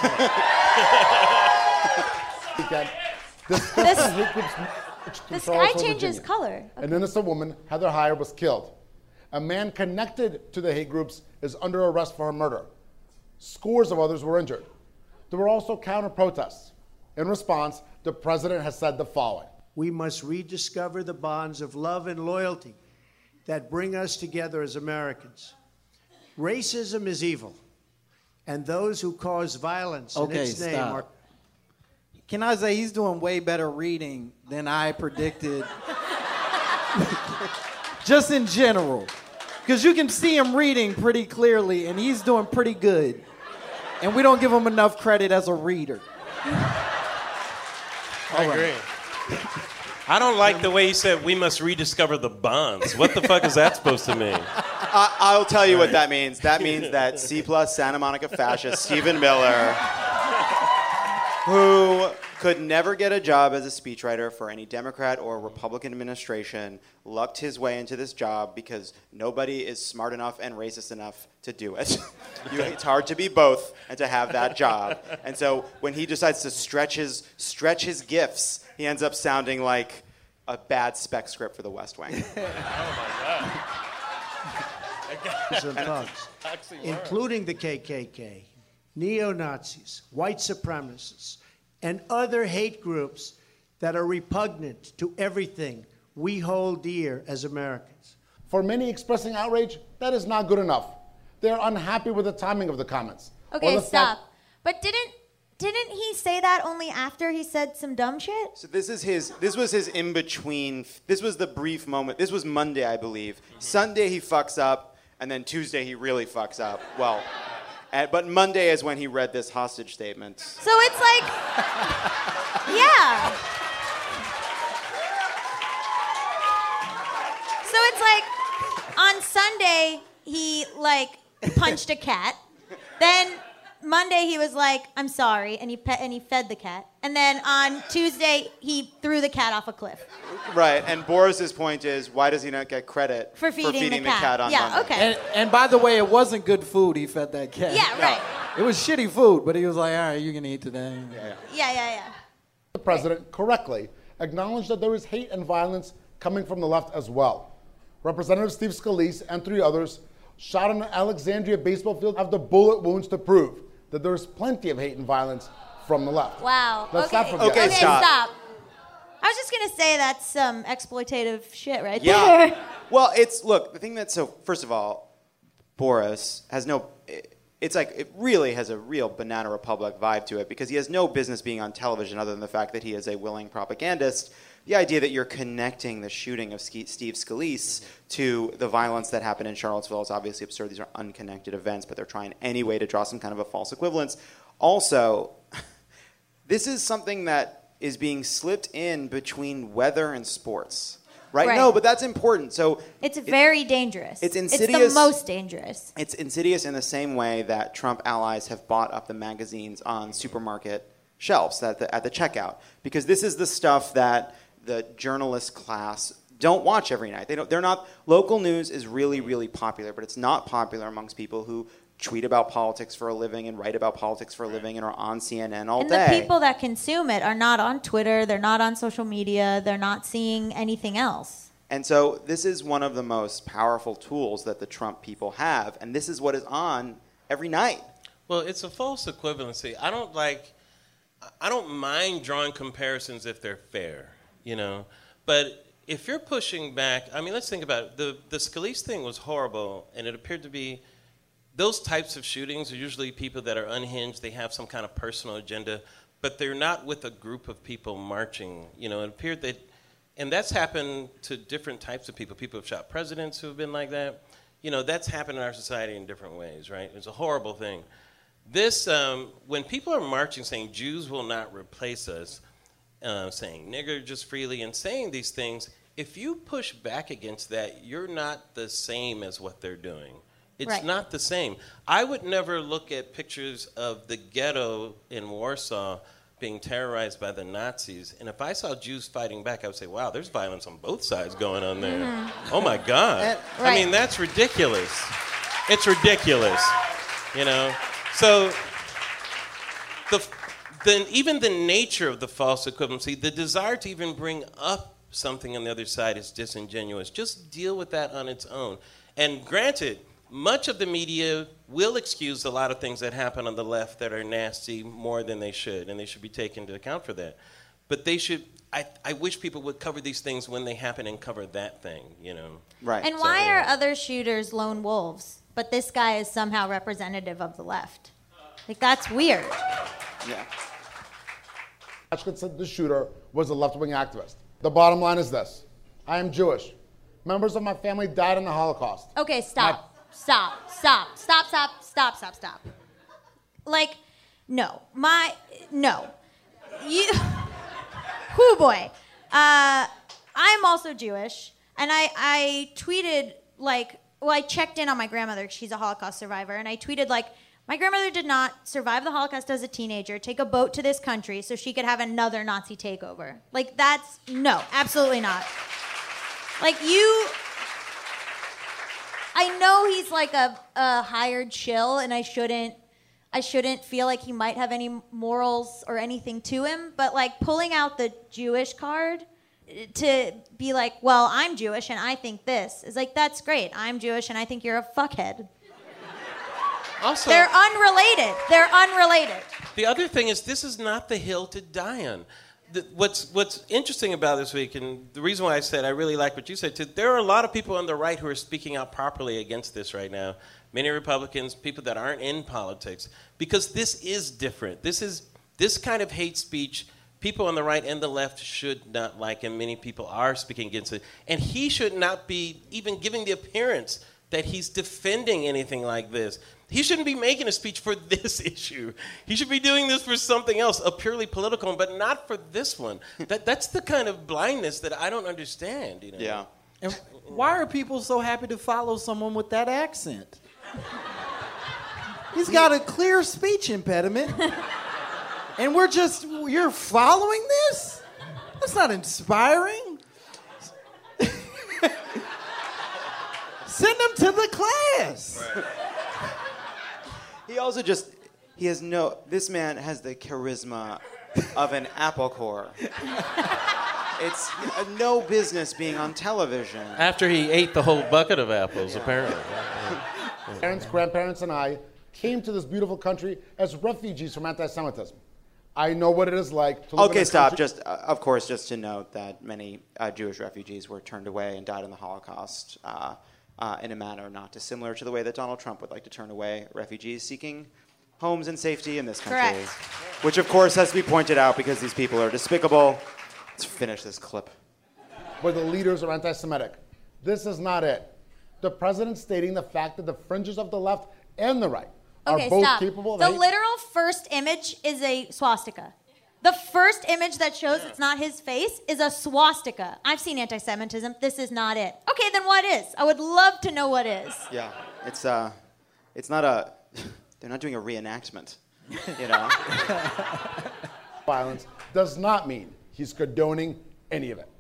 F: The sky changes color.
I: Okay. An innocent woman, Heather Heyer, was killed. A man connected to the hate groups is under arrest for her murder. Scores of others were injured. There were also counter-protests. In response, the president has said the following.
J: We must rediscover the bonds of love and loyalty that bring us together as Americans. Racism is evil, and those who cause violence in its name are...
E: Can I say he's doing way better reading than I predicted? Just in general. Because you can see him reading pretty clearly, and he's doing pretty good. And we don't give him enough credit as a reader.
D: I agree. I don't like the way he said we must rediscover the bonds. What the fuck is that supposed to mean?
C: I'll tell you what that means. That means that C+ Santa Monica fascist Stephen Miller, who could never get a job as a speechwriter for any Democrat or Republican administration, lucked his way into this job because nobody is smart enough and racist enough to do it. It's hard to be both and to have that job. And so when he decides to stretch his gifts, he ends up sounding like a bad spec script for The West Wing.
J: Some thugs, including the KKK, neo-Nazis, white supremacists, and other hate groups that are repugnant to everything we hold dear as Americans.
I: For many expressing outrage, that is not good enough. They're unhappy with the timing of the comments.
F: Okay, stop. But didn't he say that only after he said some dumb shit?
C: So this was his in-between, this was the brief moment. This was Monday, I believe. Sunday he fucks up, and then Tuesday he really fucks up. Well, but Monday is when he read this hostage statement.
F: So it's like, yeah. So it's like, on Sunday, he, punched a cat. Then Monday, he was like, I'm sorry, and he fed the cat. And then on Tuesday, he threw the cat off a cliff.
C: Right, and Boris's point is, why does he not get credit
F: for feeding the cat
C: on
F: Monday?
C: Yeah,
F: okay.
E: And by the way, it wasn't good food he fed that cat.
F: Yeah, right.
E: It was shitty food, but he was like, all right, you can eat today.
F: Yeah.
I: The president correctly acknowledged that there is hate and violence coming from the left as well. Representative Steve Scalise and 3 others shot on an Alexandria baseball field have the bullet wounds to prove that there is plenty of hate and violence from the left.
F: Wow.
I: Let's not forget.
C: Okay, stop.
F: I was just going to say that's some exploitative shit right
C: Yeah.
F: there.
C: Well, the thing that's first of all, Boris has it really has a real Banana Republic vibe to it because he has no business being on television other than the fact that he is a willing propagandist. The idea that you're connecting the shooting of Steve Scalise to the violence that happened in Charlottesville is obviously absurd. These are unconnected events, but they're trying anyway to draw some kind of a false equivalence. Also, this is something that is being slipped in between weather and sports. Right? No, but that's important. So
F: it's very dangerous.
C: It's insidious.
F: It's the most dangerous.
C: It's insidious in the same way that Trump allies have bought up the magazines on supermarket shelves at the checkout. Because this is the stuff that the journalist class don't watch every night. They're not. Local news is really, really popular, but it's not popular amongst people who tweet about politics for a living and write about politics for a living and are on CNN all day.
F: And the people that consume it are not on Twitter, they're not on social media, they're not seeing anything else.
C: And so this is one of the most powerful tools that the Trump people have, and this is what is on every night.
D: Well, it's a false equivalency. I don't mind drawing comparisons if they're fair, but if you're pushing back, let's think about it. The Scalise thing was horrible, and it appeared to be those types of shootings are usually people that are unhinged. They have some kind of personal agenda, but they're not with a group of people marching. It appeared that, and that's happened to different types of people. People have shot presidents who have been like that. That's happened in our society in different ways, right? It's a horrible thing. This, when people are marching saying Jews will not replace us, saying nigger just freely, and saying these things, if you push back against that, you're not the same as what they're doing. It's not the same. I would never look at pictures of the ghetto in Warsaw being terrorized by the Nazis, and if I saw Jews fighting back, I would say, wow, there's violence on both sides going on there. Mm-hmm. Oh, my God. That's ridiculous. It's ridiculous, So even the nature of the false equivalency, the desire to even bring up something on the other side is disingenuous. Just deal with that on its own. And granted, much of the media will excuse a lot of things that happen on the left that are nasty more than they should, and they should be taken into account for that. But they should. I wish people would cover these things when they happen and cover that thing, you know.
C: Right.
F: And why are other shooters lone wolves, but this guy is somehow representative of the left? Like, that's weird.
C: Yeah.
I: Ashkin said the shooter was a left-wing activist. The bottom line is this. I am Jewish. Members of my family died in the Holocaust.
F: Okay, stop. Like, no. You, whoo boy. I'm also Jewish, and I tweeted, I checked in on my grandmother, she's a Holocaust survivor, and I tweeted, my grandmother did not survive the Holocaust as a teenager, take a boat to this country so she could have another Nazi takeover. No, absolutely not. I know he's a hired shill, and I shouldn't feel like he might have any morals or anything to him, but pulling out the Jewish card to be well, I'm Jewish and I think this is that's great. I'm Jewish and I think you're a fuckhead.
D: Also,
F: They're unrelated.
D: The other thing is, this is not the hill to die on. What's interesting about this week, and the reason why I said I really like what you said too, there are a lot of people on the right who are speaking out properly against this right now. Many Republicans, people that aren't in politics, because this is different. This kind of hate speech, people on the right and the left should not like, and many people are speaking against it. And he should not be even giving the appearance that he's defending anything like this. He shouldn't be making a speech for this issue. He should be doing this for something else, a purely political one, but not for this one. That's the kind of blindness that I don't understand. You know?
C: Yeah.
E: And why are people so happy to follow someone with that accent? He's got a clear speech impediment. And you're following this? That's not inspiring. Send him to the class.
C: Right. This man has the charisma of an apple core. It's no business being on television.
D: After he ate the whole bucket of apples, apparently.
I: Parents, grandparents, and I came to this beautiful country as refugees from anti-Semitism. I know what it is like to live in a
C: stop.
I: country-
C: Just to note that many Jewish refugees were turned away and died in the Holocaust in a manner not dissimilar to the way that Donald Trump would like to turn away refugees seeking homes and safety in this country.
F: Correct.
C: Which, of course, has to be pointed out because these people are despicable. Let's finish this clip.
I: Where the leaders are anti-Semitic. This is not it. The president stating the fact that the fringes of the left and the right are both capable of
F: The
I: hate.
F: literal first image is a swastika. The first image that shows it's not his face is a swastika. I've seen anti-Semitism. This is not it. Okay, then what is? I would love to know what is.
C: Yeah, it's not a. They're not doing a reenactment, you know.
I: Violence does not mean he's condoning any of it.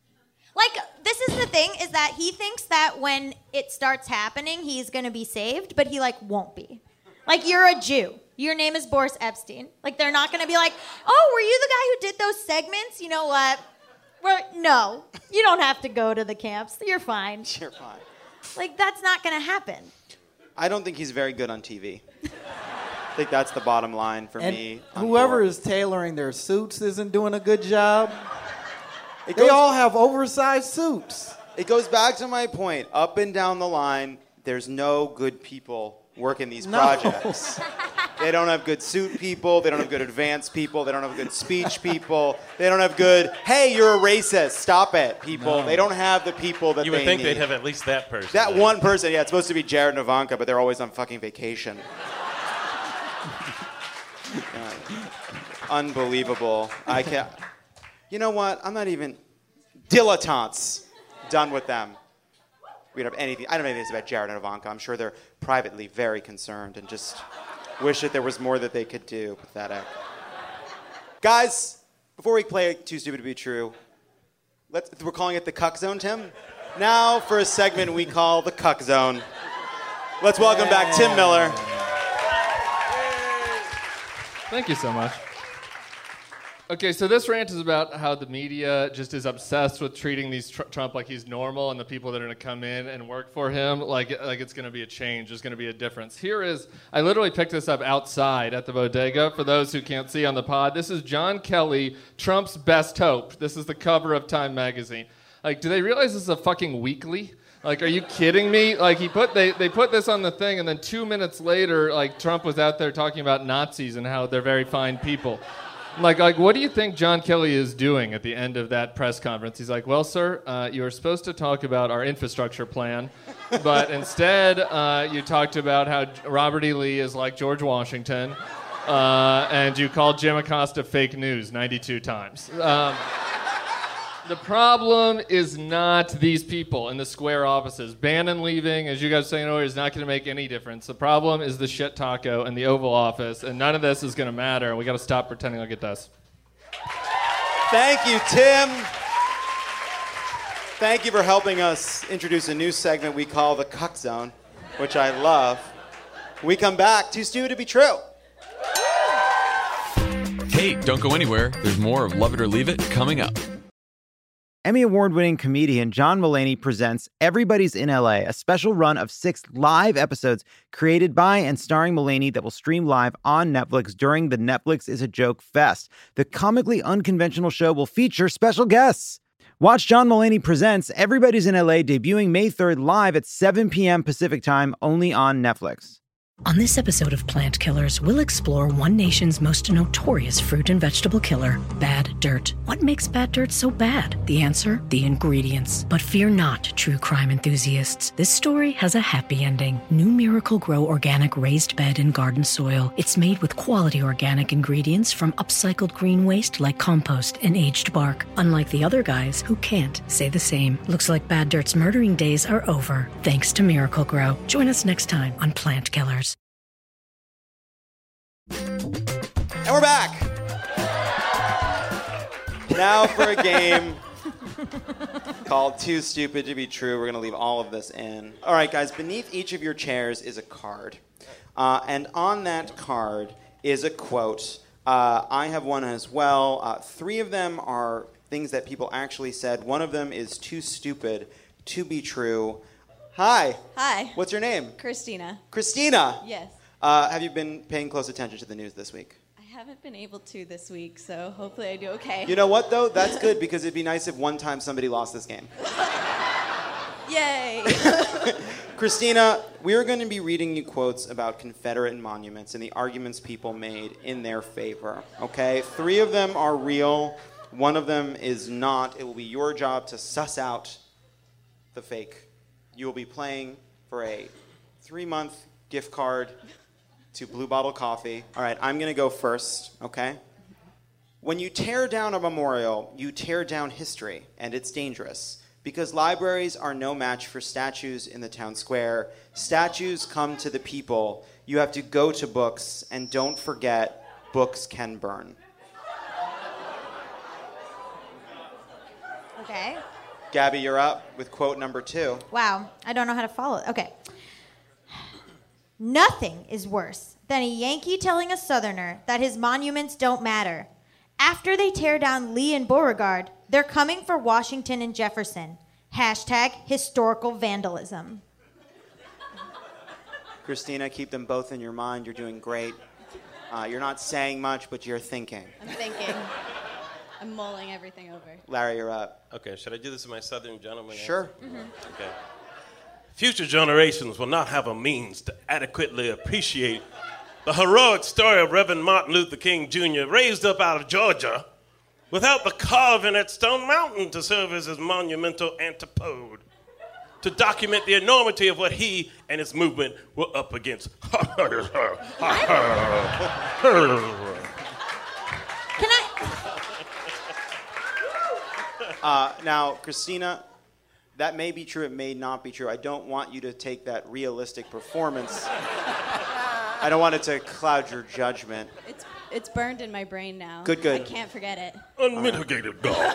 F: This is the thing, is that he thinks that when it starts happening, he's going to be saved, but he, won't be. You're a Jew. Your name is Boris Epstein. They're not going to be oh, were you the guy who did those segments? You know what? No, you don't have to go to the camps. You're fine.
C: You're fine.
F: That's not going to happen.
C: I don't think he's very good on TV. I think that's the bottom line for me.
E: Whoever is tailoring their suits isn't doing a good job. They all have oversized suits.
C: It goes back to my point. Up and down the line, there's no good people working these projects. They don't have good suit people. They don't have good advanced people. They don't have good speech people. They don't have good, hey, you're a racist, stop it, people. No. They don't have the people that they need.
D: You would think they'd have at least that person.
C: That one person, yeah, it's supposed to be Jared and Ivanka, but they're always on fucking vacation. Unbelievable. I can't. You know what? I'm not even dilettantes. Done with them. We don't have anything. I don't know anything about Jared and Ivanka. I'm sure they're privately very concerned and just wish that there was more that they could do. Pathetic. Guys, before we play Too Stupid to Be True, we're calling it the Cuck Zone, Tim. Now for a segment we call the Cuck Zone. Let's welcome back Tim Miller.
G: Thank you so much. Okay, so this rant is about how the media just is obsessed with treating these Trump like he's normal, and the people that are going to come in and work for him like it's going to be a change, there's going to be a difference. I literally picked this up outside at the bodega for those who can't see on the pod. This is John Kelly, Trump's best hope. This is the cover of Time magazine. Like, do they realize this is a fucking weekly? Like, are you kidding me? Like, they put this on the thing, and then 2 minutes later, like, Trump was out there talking about Nazis and how they're very fine people. Like, what do you think John Kelly is doing at the end of that press conference? He's like, well, sir, you were supposed to talk about our infrastructure plan, but instead you talked about how Robert E. Lee is like George Washington, and you called Jim Acosta fake news 92 times. The problem is not these people in the square offices. Bannon leaving, as you guys are saying earlier, is not going to make any difference. The problem is the shit taco in the Oval Office, and none of this is going to matter. We got to stop pretending like it does.
C: Thank you, Tim. Thank you for helping us introduce a new segment we call the Cuck Zone, which I love. When we come back, Too Stupid to Be True.
H: Hey, don't go anywhere. There's more of Love It or Leave It coming up.
A: Emmy award-winning comedian John Mulaney presents Everybody's in LA, a special run of 6 live episodes created by and starring Mulaney that will stream live on Netflix during the Netflix is a Joke Fest. The comically unconventional show will feature special guests. Watch John Mulaney Presents Everybody's in LA debuting May 3rd live at 7 p.m. Pacific Time only on Netflix.
K: On this episode of Plant Killers, we'll explore one nation's most notorious fruit and vegetable killer, bad dirt. What makes bad dirt so bad? The answer? The ingredients. But fear not, true crime enthusiasts. This story has a happy ending. New Miracle-Gro organic raised bed and garden soil. It's made with quality organic ingredients from upcycled green waste like compost and aged bark. Unlike the other guys who can't say the same. Looks like bad dirt's murdering days are over, thanks to Miracle-Gro. Join us next time on Plant Killers.
C: And we're back. Now for a game called Too Stupid to Be True. We're going to leave all of this in. All right, guys, beneath each of your chairs is a card. And on that card is a quote. I have one as well. 3 of them are things that people actually said. One of them is too stupid to be true. Hi.
F: Hi.
C: What's your name?
F: Christina.
C: Christina.
F: Yes.
C: Have you been paying close attention to the news this week?
F: I haven't been able to this week, so hopefully I do okay.
C: You know what, though? That's good, because it'd be nice if one time somebody lost this game.
F: Yay.
C: Christina, we're going to be reading you quotes about Confederate monuments and the arguments people made in their favor, okay? 3 of them are real. 1 of them is not. It will be your job to suss out the fake. You will be playing for a 3-month gift card to Blue Bottle Coffee. All right, I'm going to go first, okay? When you tear down a memorial, you tear down history, and it's dangerous. Because libraries are no match for statues in the town square. Statues come to the people. You have to go to books, and don't forget, books can burn.
F: Okay.
C: Gabby, you're up with quote number 2.
F: Wow, I don't know how to follow it. Okay. Nothing is worse than a Yankee telling a Southerner that his monuments don't matter. After they tear down Lee and Beauregard, they're coming for Washington and Jefferson. Hashtag historical vandalism.
C: Christina, keep them both in your mind. You're doing great. You're not saying much, but you're thinking.
L: I'm thinking. I'm mulling everything over.
C: Larry, you're up.
D: Okay, should I do this in my Southern gentleman?
C: Sure.
D: Okay. Future generations will not have a means to adequately appreciate the heroic story of Reverend Martin Luther King Jr., raised up out of Georgia, without the carving at Stone Mountain to serve as his monumental antipode, to document the enormity of what he and his movement were up against.
C: Now, Christina, that may be true, it may not be true. I don't want you to take that realistic performance. I don't want it to cloud your judgment.
L: It's burned in my brain now.
C: Good.
L: I can't forget it.
D: Unmitigated God.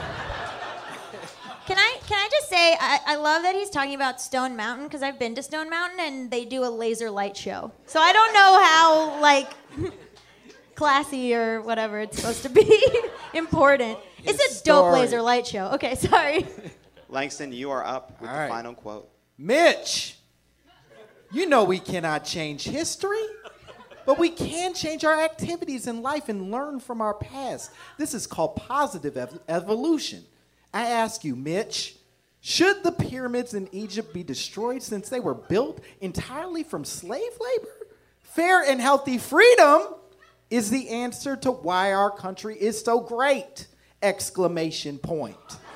F: Can I just say, I love that he's talking about Stone Mountain, because I've been to Stone Mountain and they do a laser light show. So I don't know how, classy or whatever it's supposed to be. Important. It's a dope laser light show. Okay, sorry.
C: Langston, you are up with the final quote.
E: Mitch, you know we cannot change history, but we can change our activities in life and learn from our past. This is called positive evolution. I ask you, Mitch, should the pyramids in Egypt be destroyed since they were built entirely from slave labor? Fair and healthy freedom is the answer to why our country is so great! Exclamation point.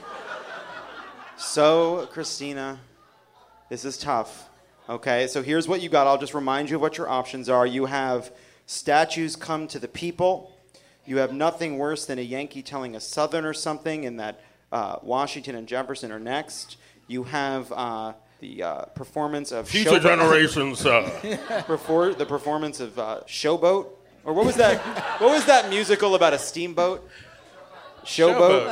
C: So, Christina, this is tough. Okay, so here's what you got. I'll just remind you of what your options are. You have statues come to the people. You have nothing worse than a Yankee telling a Southerner something, and that Washington and Jefferson are next. You have the performance of
M: future generations.
C: The performance of Showboat, or what was that? What was that musical about a steamboat? Showboat.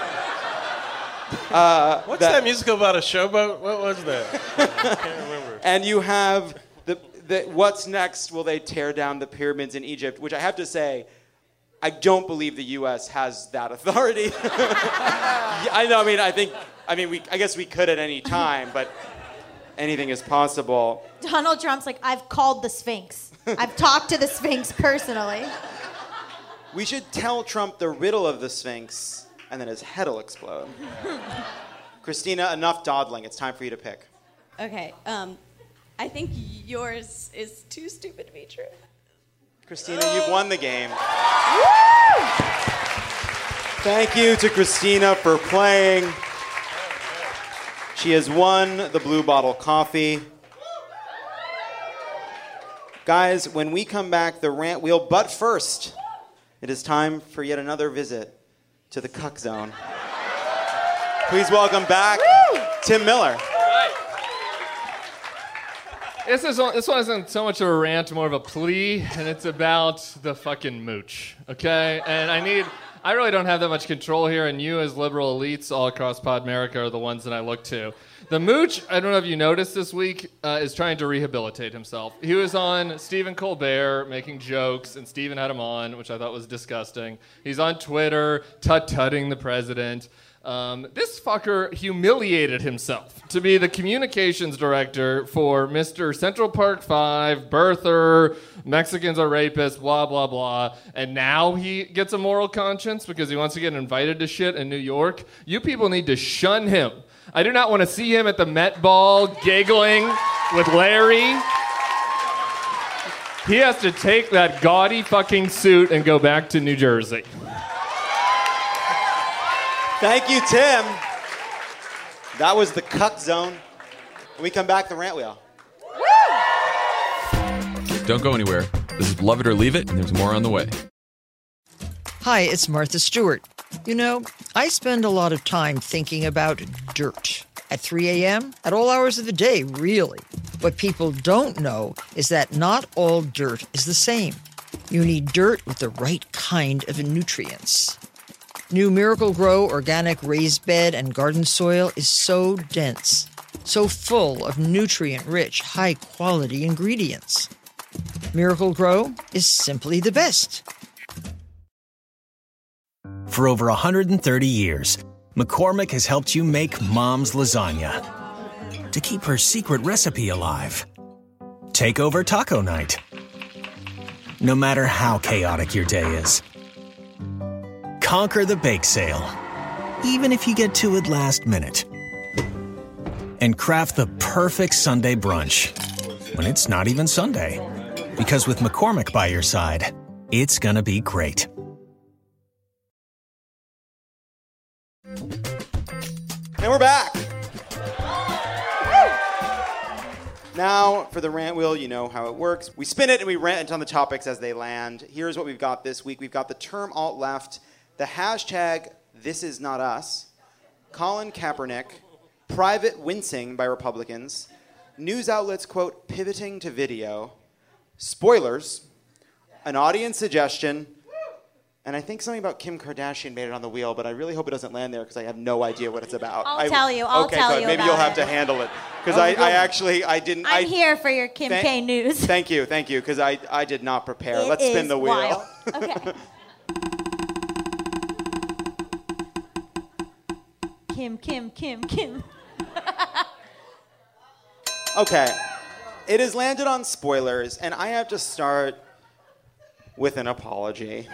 D: What's that musical about a showboat? What was that? I can't remember.
C: And you have the what's next? Will they tear down the pyramids in Egypt? Which I have to say, I don't believe the U.S. has that authority. I know. I guess we could at any time, but anything is possible.
F: Donald Trump's like, I've called the Sphinx. I've talked to the Sphinx personally.
C: We should tell Trump the riddle of the Sphinx, and then his head will explode. Christina, enough dawdling. It's time for you to pick.
L: Okay. I think yours is too stupid to be true.
C: Christina, you've won the game. Thank you to Christina for playing. She has won the Blue Bottle Coffee. Guys, when we come back, the rant wheel, but first, it is time for yet another visit to the Cuck Zone. Please welcome back Tim Miller.
G: This one isn't so much of a rant, more of a plea, and it's about the fucking mooch, okay? And I really don't have that much control here, and you as liberal elites all across Podmerica are the ones that I look to. The mooch, I don't know if you noticed this week, is trying to rehabilitate himself. He was on Stephen Colbert making jokes, and Stephen had him on, which I thought was disgusting. He's on Twitter, tut-tutting the president. This fucker humiliated himself to be the communications director for Mr. Central Park 5, birther, Mexicans are rapists, blah, blah, blah. And now he gets a moral conscience because he wants to get invited to shit in New York. You people need to shun him. I do not want to see him at the Met Ball giggling with Larry. He has to take that gaudy fucking suit and go back to New Jersey.
C: Thank you, Tim. That was the Cuck Zone. When we come back, the rant wheel.
H: Don't go anywhere. This is Love It or Leave It, and there's more on the way.
N: Hi, it's Martha Stewart. You know, I spend a lot of time thinking about dirt. At 3 a.m., at all hours of the day, really. What people don't know is that not all dirt is the same. You need dirt with the right kind of nutrients. New Miracle-Gro organic raised bed and garden soil is so dense, so full of nutrient-rich, high-quality ingredients. Miracle-Gro is simply the best.
O: For over 130 years, McCormick has helped you make Mom's lasagna to keep her secret recipe alive. Take over taco night. No matter how chaotic your day is. Conquer the bake sale, even if you get to it last minute. And craft the perfect Sunday brunch when it's not even Sunday. Because with McCormick by your side, it's gonna be great.
C: And we're back. Now, for the rant wheel, you know how it works. We spin it and we rant on the topics as they land. Here's what we've got this week. We've got the term alt-left, the hashtag This Is Not Us, Colin Kaepernick, private wincing by Republicans, news outlets, quote, pivoting to video, spoilers, an audience suggestion, And I think something about Kim Kardashian made it on the wheel, but I really hope it doesn't land there because I have no idea what it's about.
F: I'll tell you. I'll
C: okay,
F: tell
C: good.
F: you
C: Maybe
F: about
C: you'll have
F: it.
C: to handle it because I didn't.
F: I'm here for your Kim K news.
C: Thank you, because I did not prepare.
F: It
C: Let's spin
F: is
C: the wheel.
F: wild. Okay. Kim.
C: Okay. It has landed on spoilers, and I have to start with an apology.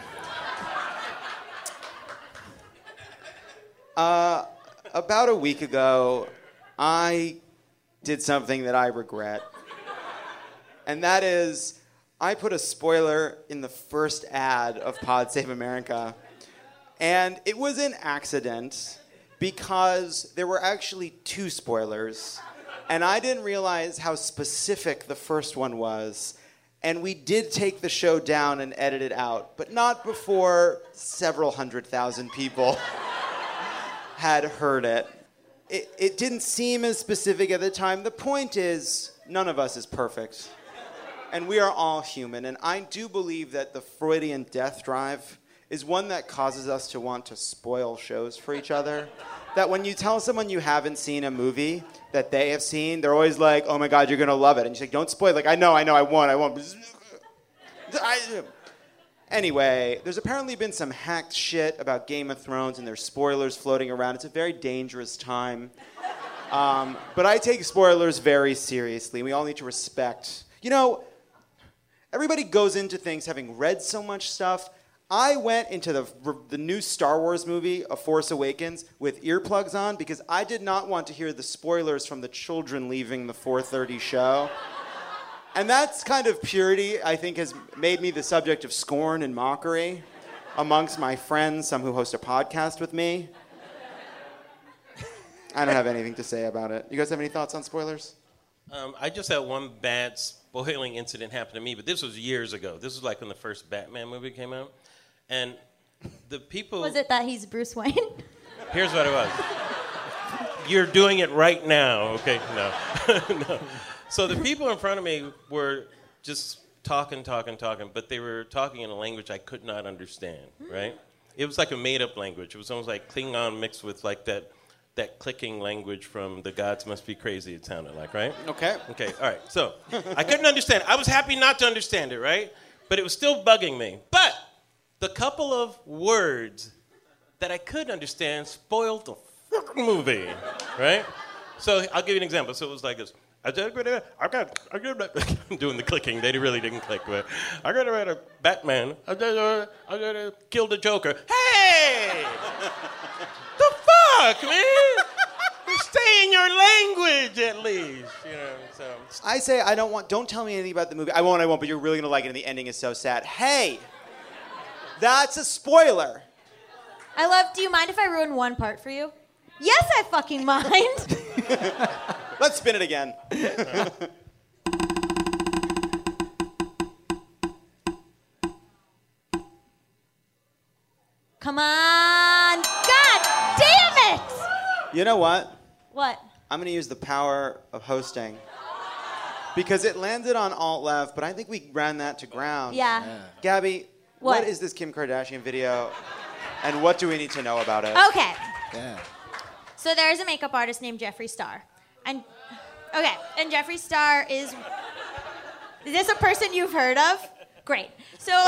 C: About a week ago, I did something that I regret. And that is, I put a spoiler in the first ad of Pod Save America. And it was an accident because there were actually 2 spoilers. And I didn't realize how specific the first one was. And we did take the show down and edit it out, but not before several 100,000 people had heard it. It didn't seem as specific at the time. The point is, none of us is perfect. And we are all human. And I do believe that the Freudian death drive is one that causes us to want to spoil shows for each other. That when you tell someone you haven't seen a movie that they have seen, they're always like, oh my God, you're gonna love it. And you say, don't spoil it. Like, I know, I won't. Anyway, there's apparently been some hacked shit about Game of Thrones and there's spoilers floating around. It's a very dangerous time. But I take spoilers very seriously. We all need to respect. You know, everybody goes into things having read so much stuff. I went into the new Star Wars movie, A Force Awakens, with earplugs on because I did not want to hear the spoilers from the children leaving the 4:30 show. And that's kind of purity, I think, has made me the subject of scorn and mockery amongst my friends, some who host a podcast with me. I don't have anything to say about it. You guys have any thoughts on spoilers?
D: I just had one bad spoiling incident happen to me, but this was years ago. This was like when the first Batman movie came out. And the people...
F: Was it that he's Bruce Wayne?
D: Here's what it was. You're doing it right now, okay? No. No. So the people in front of me were just talking, but they were talking in a language I could not understand, right? It was like a made-up language. It was almost like Klingon mixed with like that clicking language from The Gods Must Be Crazy, it sounded like, right?
C: Okay.
D: Okay, all right. So I couldn't understand. I was happy not to understand it, right? But it was still bugging me. But the couple of words that I could understand spoiled the fucking movie, right? So I'll give you an example. So it was like this. I'm doing the clicking. They really didn't click, but I got to write a Batman. I got to kill the Joker. Hey! The fuck, man? Stay in your language at least, you know. So
C: I say don't tell me anything about the movie. I won't, but you're really gonna like it and the ending is so sad. Hey! That's a spoiler.
F: Do you mind if I ruin one part for you? Yes, I fucking mind.
C: Let's spin it again.
F: Come on. God damn it!
C: You know what?
F: What?
C: I'm going to use the power of hosting. Because it landed on alt left, but I think we ran that to ground.
F: Yeah.
C: Gabby,
F: What?
C: what is this Kim Kardashian video? And what do we need to know about it?
F: Okay.
C: Yeah.
F: So there's a makeup artist named Jeffree Star. And Jeffree Star is this a person you've heard of? Great. So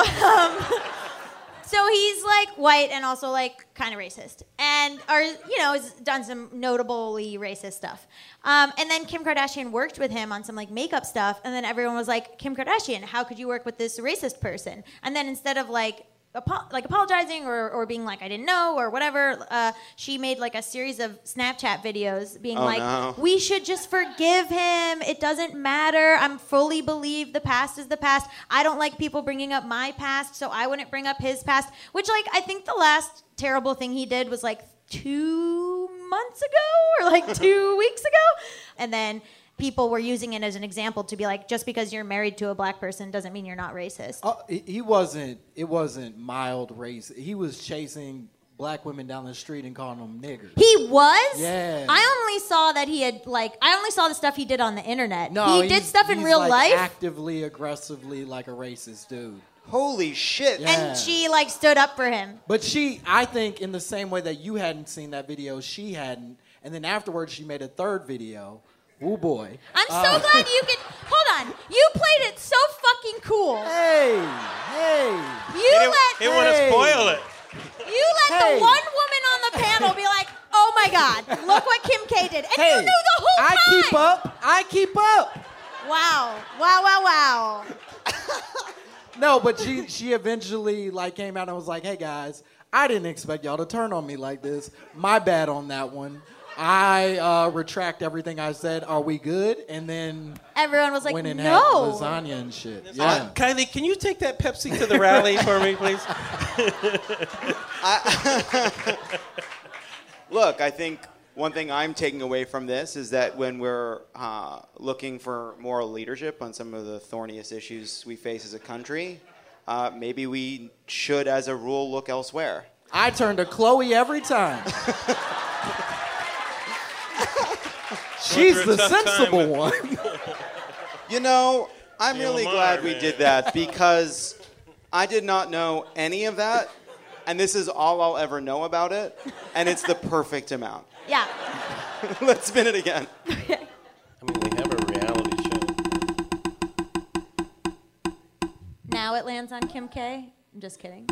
F: he's like white and also like kind of racist, and has done some notably racist stuff. And then Kim Kardashian worked with him on some like makeup stuff, and then everyone was like, Kim Kardashian, how could you work with this racist person? And then instead of apologizing or being like I didn't know or whatever, she made like a series of Snapchat videos being we should just forgive him. It doesn't matter. I'm fully believe the past is the past. I don't like people bringing up my past, so I wouldn't bring up his past. Which like I think the last terrible thing he did was like 2 months ago or like 2 weeks ago, and then people were using it as an example to be like, just because you're married to a black person doesn't mean you're not racist.
E: It wasn't mild race. He was chasing black women down the street and calling them niggers.
F: He was?
E: Yeah.
F: I only saw that he had I only saw the stuff he did on the internet.
E: No,
F: he did stuff in real
E: like
F: life?
E: Actively, aggressively like a racist dude.
C: Holy shit.
E: Yeah.
F: And she like stood up for him.
E: But I think in the same way that you hadn't seen that video, she hadn't. And then afterwards, she made a third video. Oh boy.
F: I'm so glad you could. Hold on. You played it so fucking cool.
E: Hey.
D: He want to spoil it.
F: You let the one woman on the panel be like, oh my God, look what Kim K did. And you knew the whole time.
E: I keep up.
F: Wow.
E: No, but she eventually like came out and was like, hey guys, I didn't expect y'all to turn on me like this. My bad on that one. I retract everything I said. Are we good? And then
F: everyone was like,
E: went and
F: no.
E: had lasagna and shit. Yeah.
D: Kylie, can you take that Pepsi to the rally for me, please?
C: Look, I think one thing I'm taking away from this is that when we're looking for moral leadership on some of the thorniest issues we face as a country, maybe we should, as a rule, look elsewhere.
E: I turn to Chloe every time. She's the sensible one.
C: You know, I'm really glad we did that because I did not know any of that, and this is all I'll ever know about it, and it's the perfect amount.
F: Yeah.
C: Let's spin it again.
D: I mean, we have a reality show.
F: Now it lands on Kim K. I'm just kidding.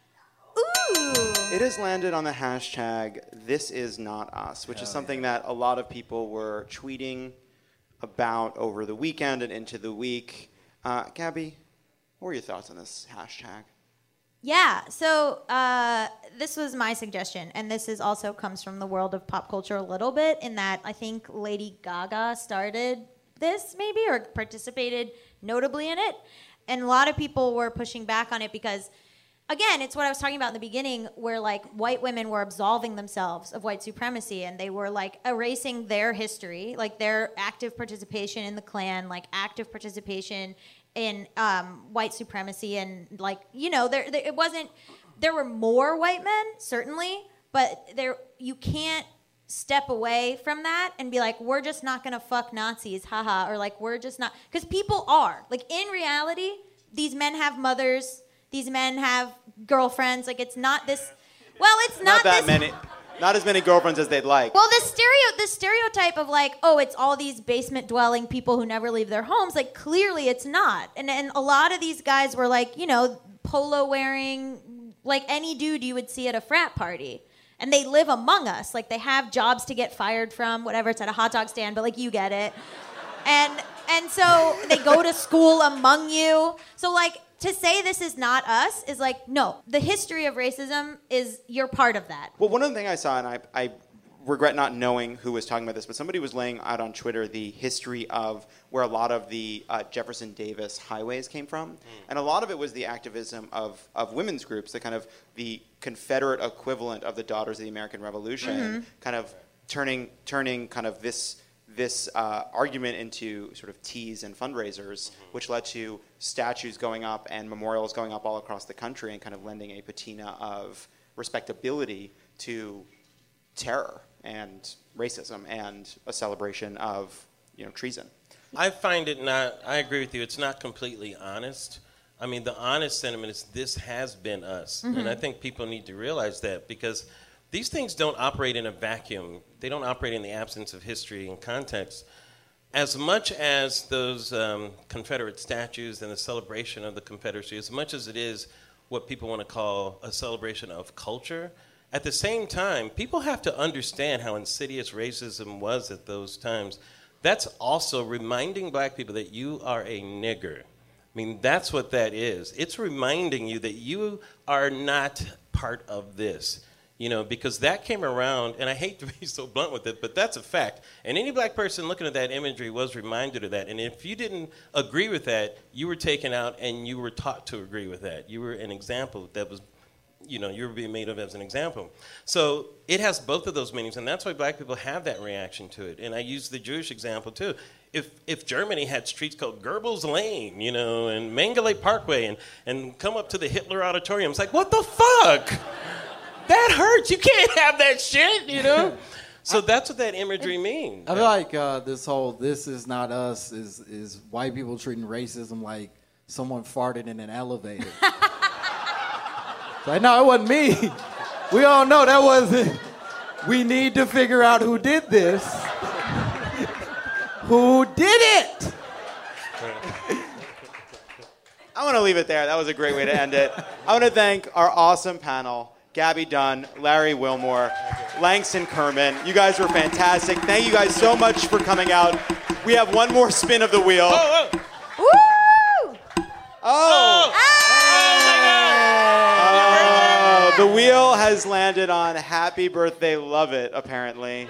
F: Ooh.
C: It has landed on the hashtag #ThisIsNotUs, which is something that a lot of people were tweeting about over the weekend and into the week. Gabby, what were your thoughts on this hashtag?
F: Yeah, so this was my suggestion, and this is also comes from the world of pop culture a little bit, in that I think Lady Gaga started this maybe, or participated notably in it, and a lot of people were pushing back on it because, again, it's what I was talking about in the beginning, where like white women were absolving themselves of white supremacy, and they were like erasing their history, like their active participation in the Klan, like active participation in white supremacy, and like, you know, it wasn't. There were more white men, certainly, but you can't step away from that and be like, we're just not gonna fuck Nazis, haha, or like we're just not, because people are like, in reality, these men have mothers. These men have girlfriends. Like, it's not this. Well, it's not
C: that
F: this,
C: many. Not as many girlfriends as they'd like.
F: Well, the stereotype of like, oh, it's all these basement dwelling people who never leave their homes. Like, clearly, it's not. And a lot of these guys were like, you know, polo wearing, like any dude you would see at a frat party. And they live among us. Like, they have jobs to get fired from, whatever. It's at a hot dog stand, but like, you get it. And so they go to school among you. So like, to say this is not us is like, no, the history of racism is, you're part of that.
C: Well, one other thing I saw, and I regret not knowing who was talking about this, but somebody was laying out on Twitter the history of where a lot of the Jefferson Davis highways came from. And a lot of it was the activism of women's groups, the kind of the Confederate equivalent of the Daughters of the American Revolution, kind of turning kind of this argument into sort of teas and fundraisers, which led to statues going up and memorials going up all across the country and kind of lending a patina of respectability to terror and racism and a celebration of, you know, treason.
D: I find it not, I agree with you, it's not completely honest. I mean, the honest sentiment is this has been us. And I think people need to realize that, because these things don't operate in a vacuum. They don't operate in the absence of history and context. As much as those Confederate statues and the celebration of the Confederacy, as much as it is what people want to call a celebration of culture, at the same time, people have to understand how insidious racism was at those times. That's also reminding black people that you are a nigger. I mean, that's what that is. It's reminding you that you are not part of this. You know, because that came around, and I hate to be so blunt with it, but that's a fact. And any black person looking at that imagery was reminded of that. And if you didn't agree with that, you were taken out and you were taught to agree with that. You were an example that was, you know, you were being made of as an example. So it has both of those meanings, and that's why black people have that reaction to it. And I use the Jewish example, too. If Germany had streets called Goebbels Lane, you know, and Mengele Parkway, and come up to the Hitler Auditorium, it's like, what the fuck? That hurts. You can't have that shit, you know? So that's what that imagery means.
E: I feel like this whole "this is not us" is white people treating racism like someone farted in an elevator. It's like, no, it wasn't me. We all know that wasn't. We need to figure out who did this. Who did it?
C: I want to leave it there. That was a great way to end it. I want to thank our awesome panel, Gabby Dunn, Larry Wilmore, Langston Kerman. You guys were fantastic. Thank you guys so much for coming out. We have one more spin of the wheel.
F: Woo!
C: The wheel has landed on Happy Birthday, Love It, apparently.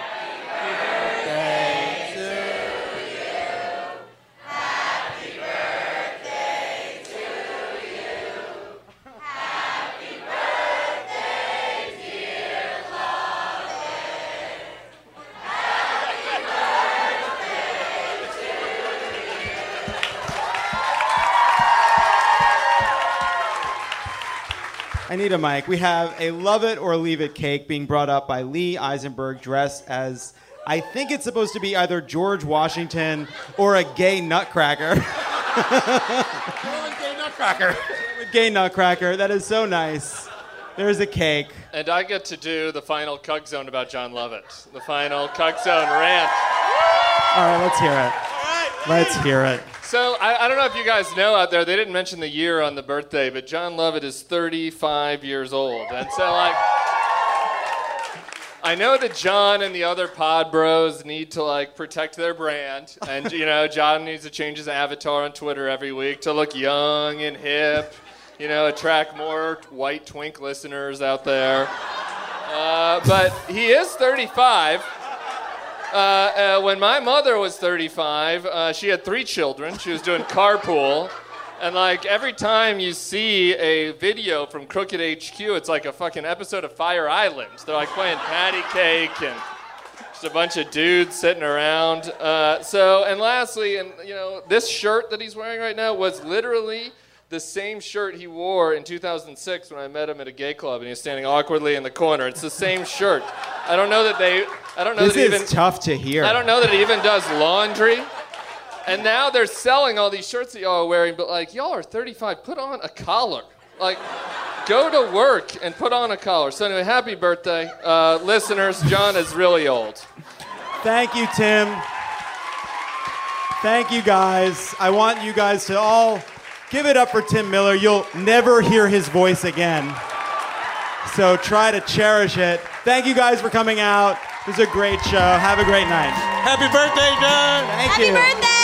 C: I need a mic. We have a Love It or Leave It cake being brought up by Lee Eisenberg, dressed as, I think it's supposed to be either George Washington or a gay nutcracker.
G: Gay nutcracker.
C: Gay nutcracker. That is so nice. There's a cake.
G: And I get to do the final Cuck Zone about John Lovett. The final Cuck Zone rant.
C: All right, let's hear it. Let's hear it.
G: So, I don't know if you guys know out there, they didn't mention the year on the birthday, but John Lovett is 35 years old. And so, I know that John and the other pod bros need to, protect their brand. And, John needs to change his avatar on Twitter every week to look young and hip, attract more white twink listeners out there. But he is 35. When my mother was 35, she had 3 children. She was doing carpool. And, every time you see a video from Crooked HQ, it's like a fucking episode of Fire Island. They're, playing patty cake and just a bunch of dudes sitting around. And lastly, this shirt that he's wearing right now was literally the same shirt he wore in 2006 when I met him at a gay club and he was standing awkwardly in the corner. It's the same shirt. I don't know that
C: This is tough to hear.
G: I don't know that it even does laundry. And now they're selling all these shirts that y'all are wearing, but y'all are 35, put on a collar. Go to work and put on a collar. So anyway, happy birthday. Listeners, John is really old.
C: Thank you, Tim. Thank you, guys. I want you guys to all give it up for Tim Miller. You'll never hear his voice again. So try to cherish it. Thank you guys for coming out. It was a great show. Have a great night.
D: Happy birthday, John.
C: Thank you.
F: Happy birthday.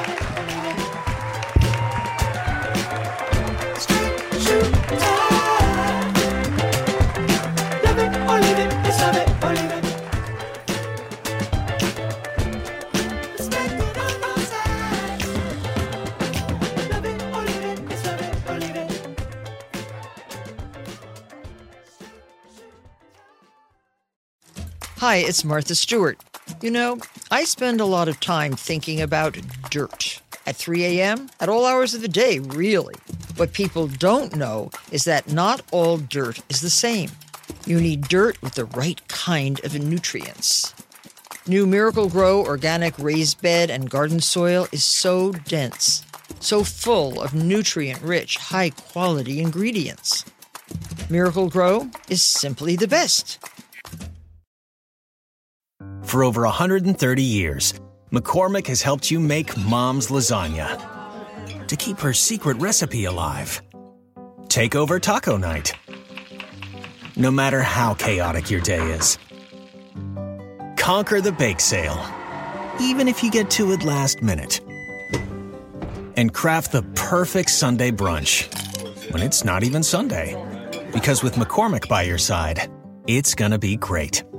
B: Love it or leave it, it's love it or leave it. Respect it on both sides. Love it or leave it, it's love it or leave it.
N: Hi, it's Martha Stewart. I spend a lot of time thinking about dirt. At 3 a.m., at all hours of the day, really. What people don't know is that not all dirt is the same. You need dirt with the right kind of nutrients. New Miracle-Gro organic raised bed and garden soil is so dense, so full of nutrient-rich, high-quality ingredients. Miracle-Gro is simply the best.
O: For over 130 years, McCormick has helped you make Mom's lasagna. To keep her secret recipe alive, take over taco night. No matter how chaotic your day is, conquer the bake sale, even if you get to it last minute. And craft the perfect Sunday brunch when it's not even Sunday. Because with McCormick by your side, it's gonna be great.